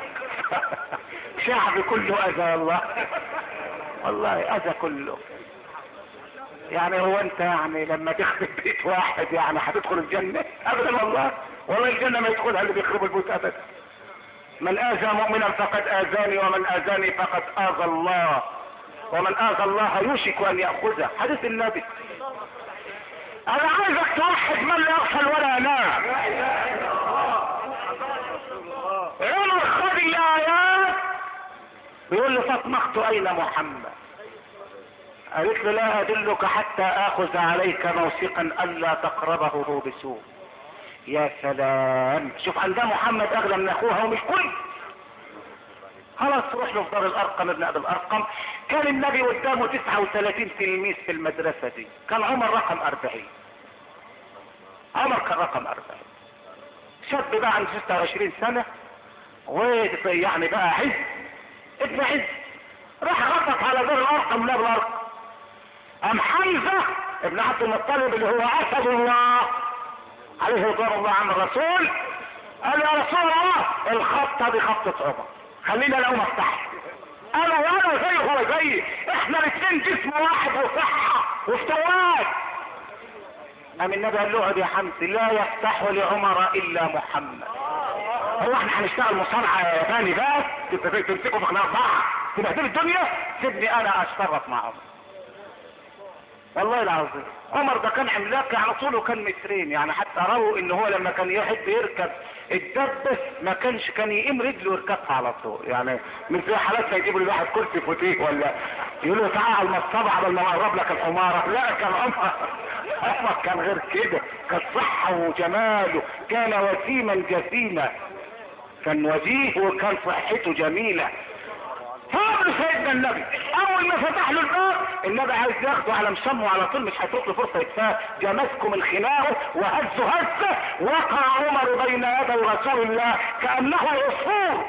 شعبي كله اذى والله اذى كله. يعني هو انت يعني لما تخرب بيت واحد يعني هتدخل الجنة؟ ابدا والله الجنة ما يدخلها اللي بيخرب البيوت ابدا. من اذى مؤمنا فقد اذاني ومن اذاني فقد اذى الله ومن اذى الله يوشك ان يأخذه. حديث النبي. انا عايزك توحد من لا يغفل ولا ينام. عمر خد الايات بيقول له فاطمخت اين محمد؟ قالت له لا ادلك حتى اخذ عليك موثقا الا تقربه بسوء. يا سلام، شوف عندها محمد اغلى من اخوها ومش كل. خلاص روح له في دار الارقم ابن ابي الارقم. كان النبي قدامه 39 تلميذ في المدرسة دي، كان عمر رقم 40. عمر كان رقم 40. شاب بقى عنده 26 سنة ويعني بقى عز ابن عز. راح غطت على دار الارقم لا بالارقم. ام حمزة ابن عبد المطلب اللي هو اسد الله عليه رضوان الله عن الرسول قال يا رسول الله الخطة دي خطة عمر، خلينا لو مفتاح انا وانا زي هو زي، احنا الاثنين جسم واحد وصحة وافتوات. قام النبي قال له اقعد يا حمزة لا يفتح لعمر الا محمد. هو احنا هنشتغل مصارعة يا ثاني بس تمسكوا في خناق بعض تبهدل الدنيا؟ سيبني انا اشترك مع عمر. والله العظيم عمر ده كان عملاق يعني طوله كان مترين يعني، حتى رووا ان هو لما كان يحب يركب الدبة ما كانش كان يقيم رجله ويركبها على طول. يعني من زي حالاتنا يجيبوا لي واحد كرسي فوتيه ولا يقولوا تعال على المصطبة قبل ما اقرب لك الحمارة. لا كان عمر كان غير كده، كان صحة وجماله، كان وسيما جسيما، كان وجيه وكان صحته جميلة. فقبل سيدنا النبي اول ما فتح له الباب النبي عايز ياخده على مشمه على طول، مش هيترك له فرصه يتفاه، جا ماسكه من خناقه وهزه هزه. وقع عمر بين يدي رسول الله كانه عصفور.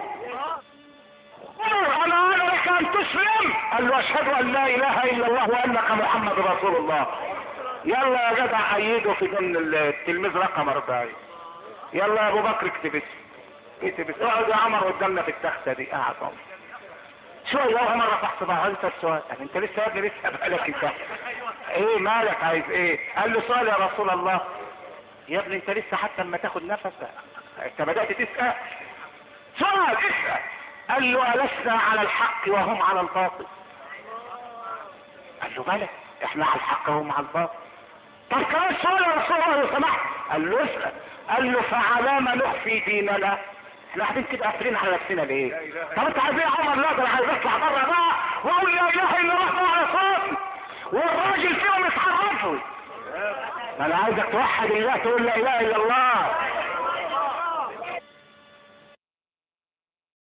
عمر انا لك ان تسلم؟ قال له اشهد ان لا اله الا الله وانك محمد رسول الله. يلا يا جدع ايده في ضمن التلميذ رقم 40. يلا يا ابو بكر اكتب اسمه. اقعد يا عمر قدامنا في التخته دي، قاعد شويه. يا عمر رفع صباعه، انت السؤال انت لسه يا ابني لسه بقالك انت ايه مالك عايز ايه؟ قال له سؤال يا رسول الله. يا ابني انت لسه حتى لما تاخد نفسك انت بدات تسال سؤال، اسال. قال له ألسنا على الحق وهم على الباطل؟ قال له بلى، احنا على الحق وهم على الباطل. طب كمان سؤال يا رسول الله لو سمحت. قال له اسال. قال له فعلى ما نخفي ديننا؟ احنا قاعدين كده قافلين على نفسنا ليه؟ طب انت عايز ايه يا عمر؟ لا ده انا عايز اطلع بره بقى واقول لا اله الا الله على صوتي والراجل فيهم يتحرفوا. انا عايزك توحد الله، تقول لا اله الا الله.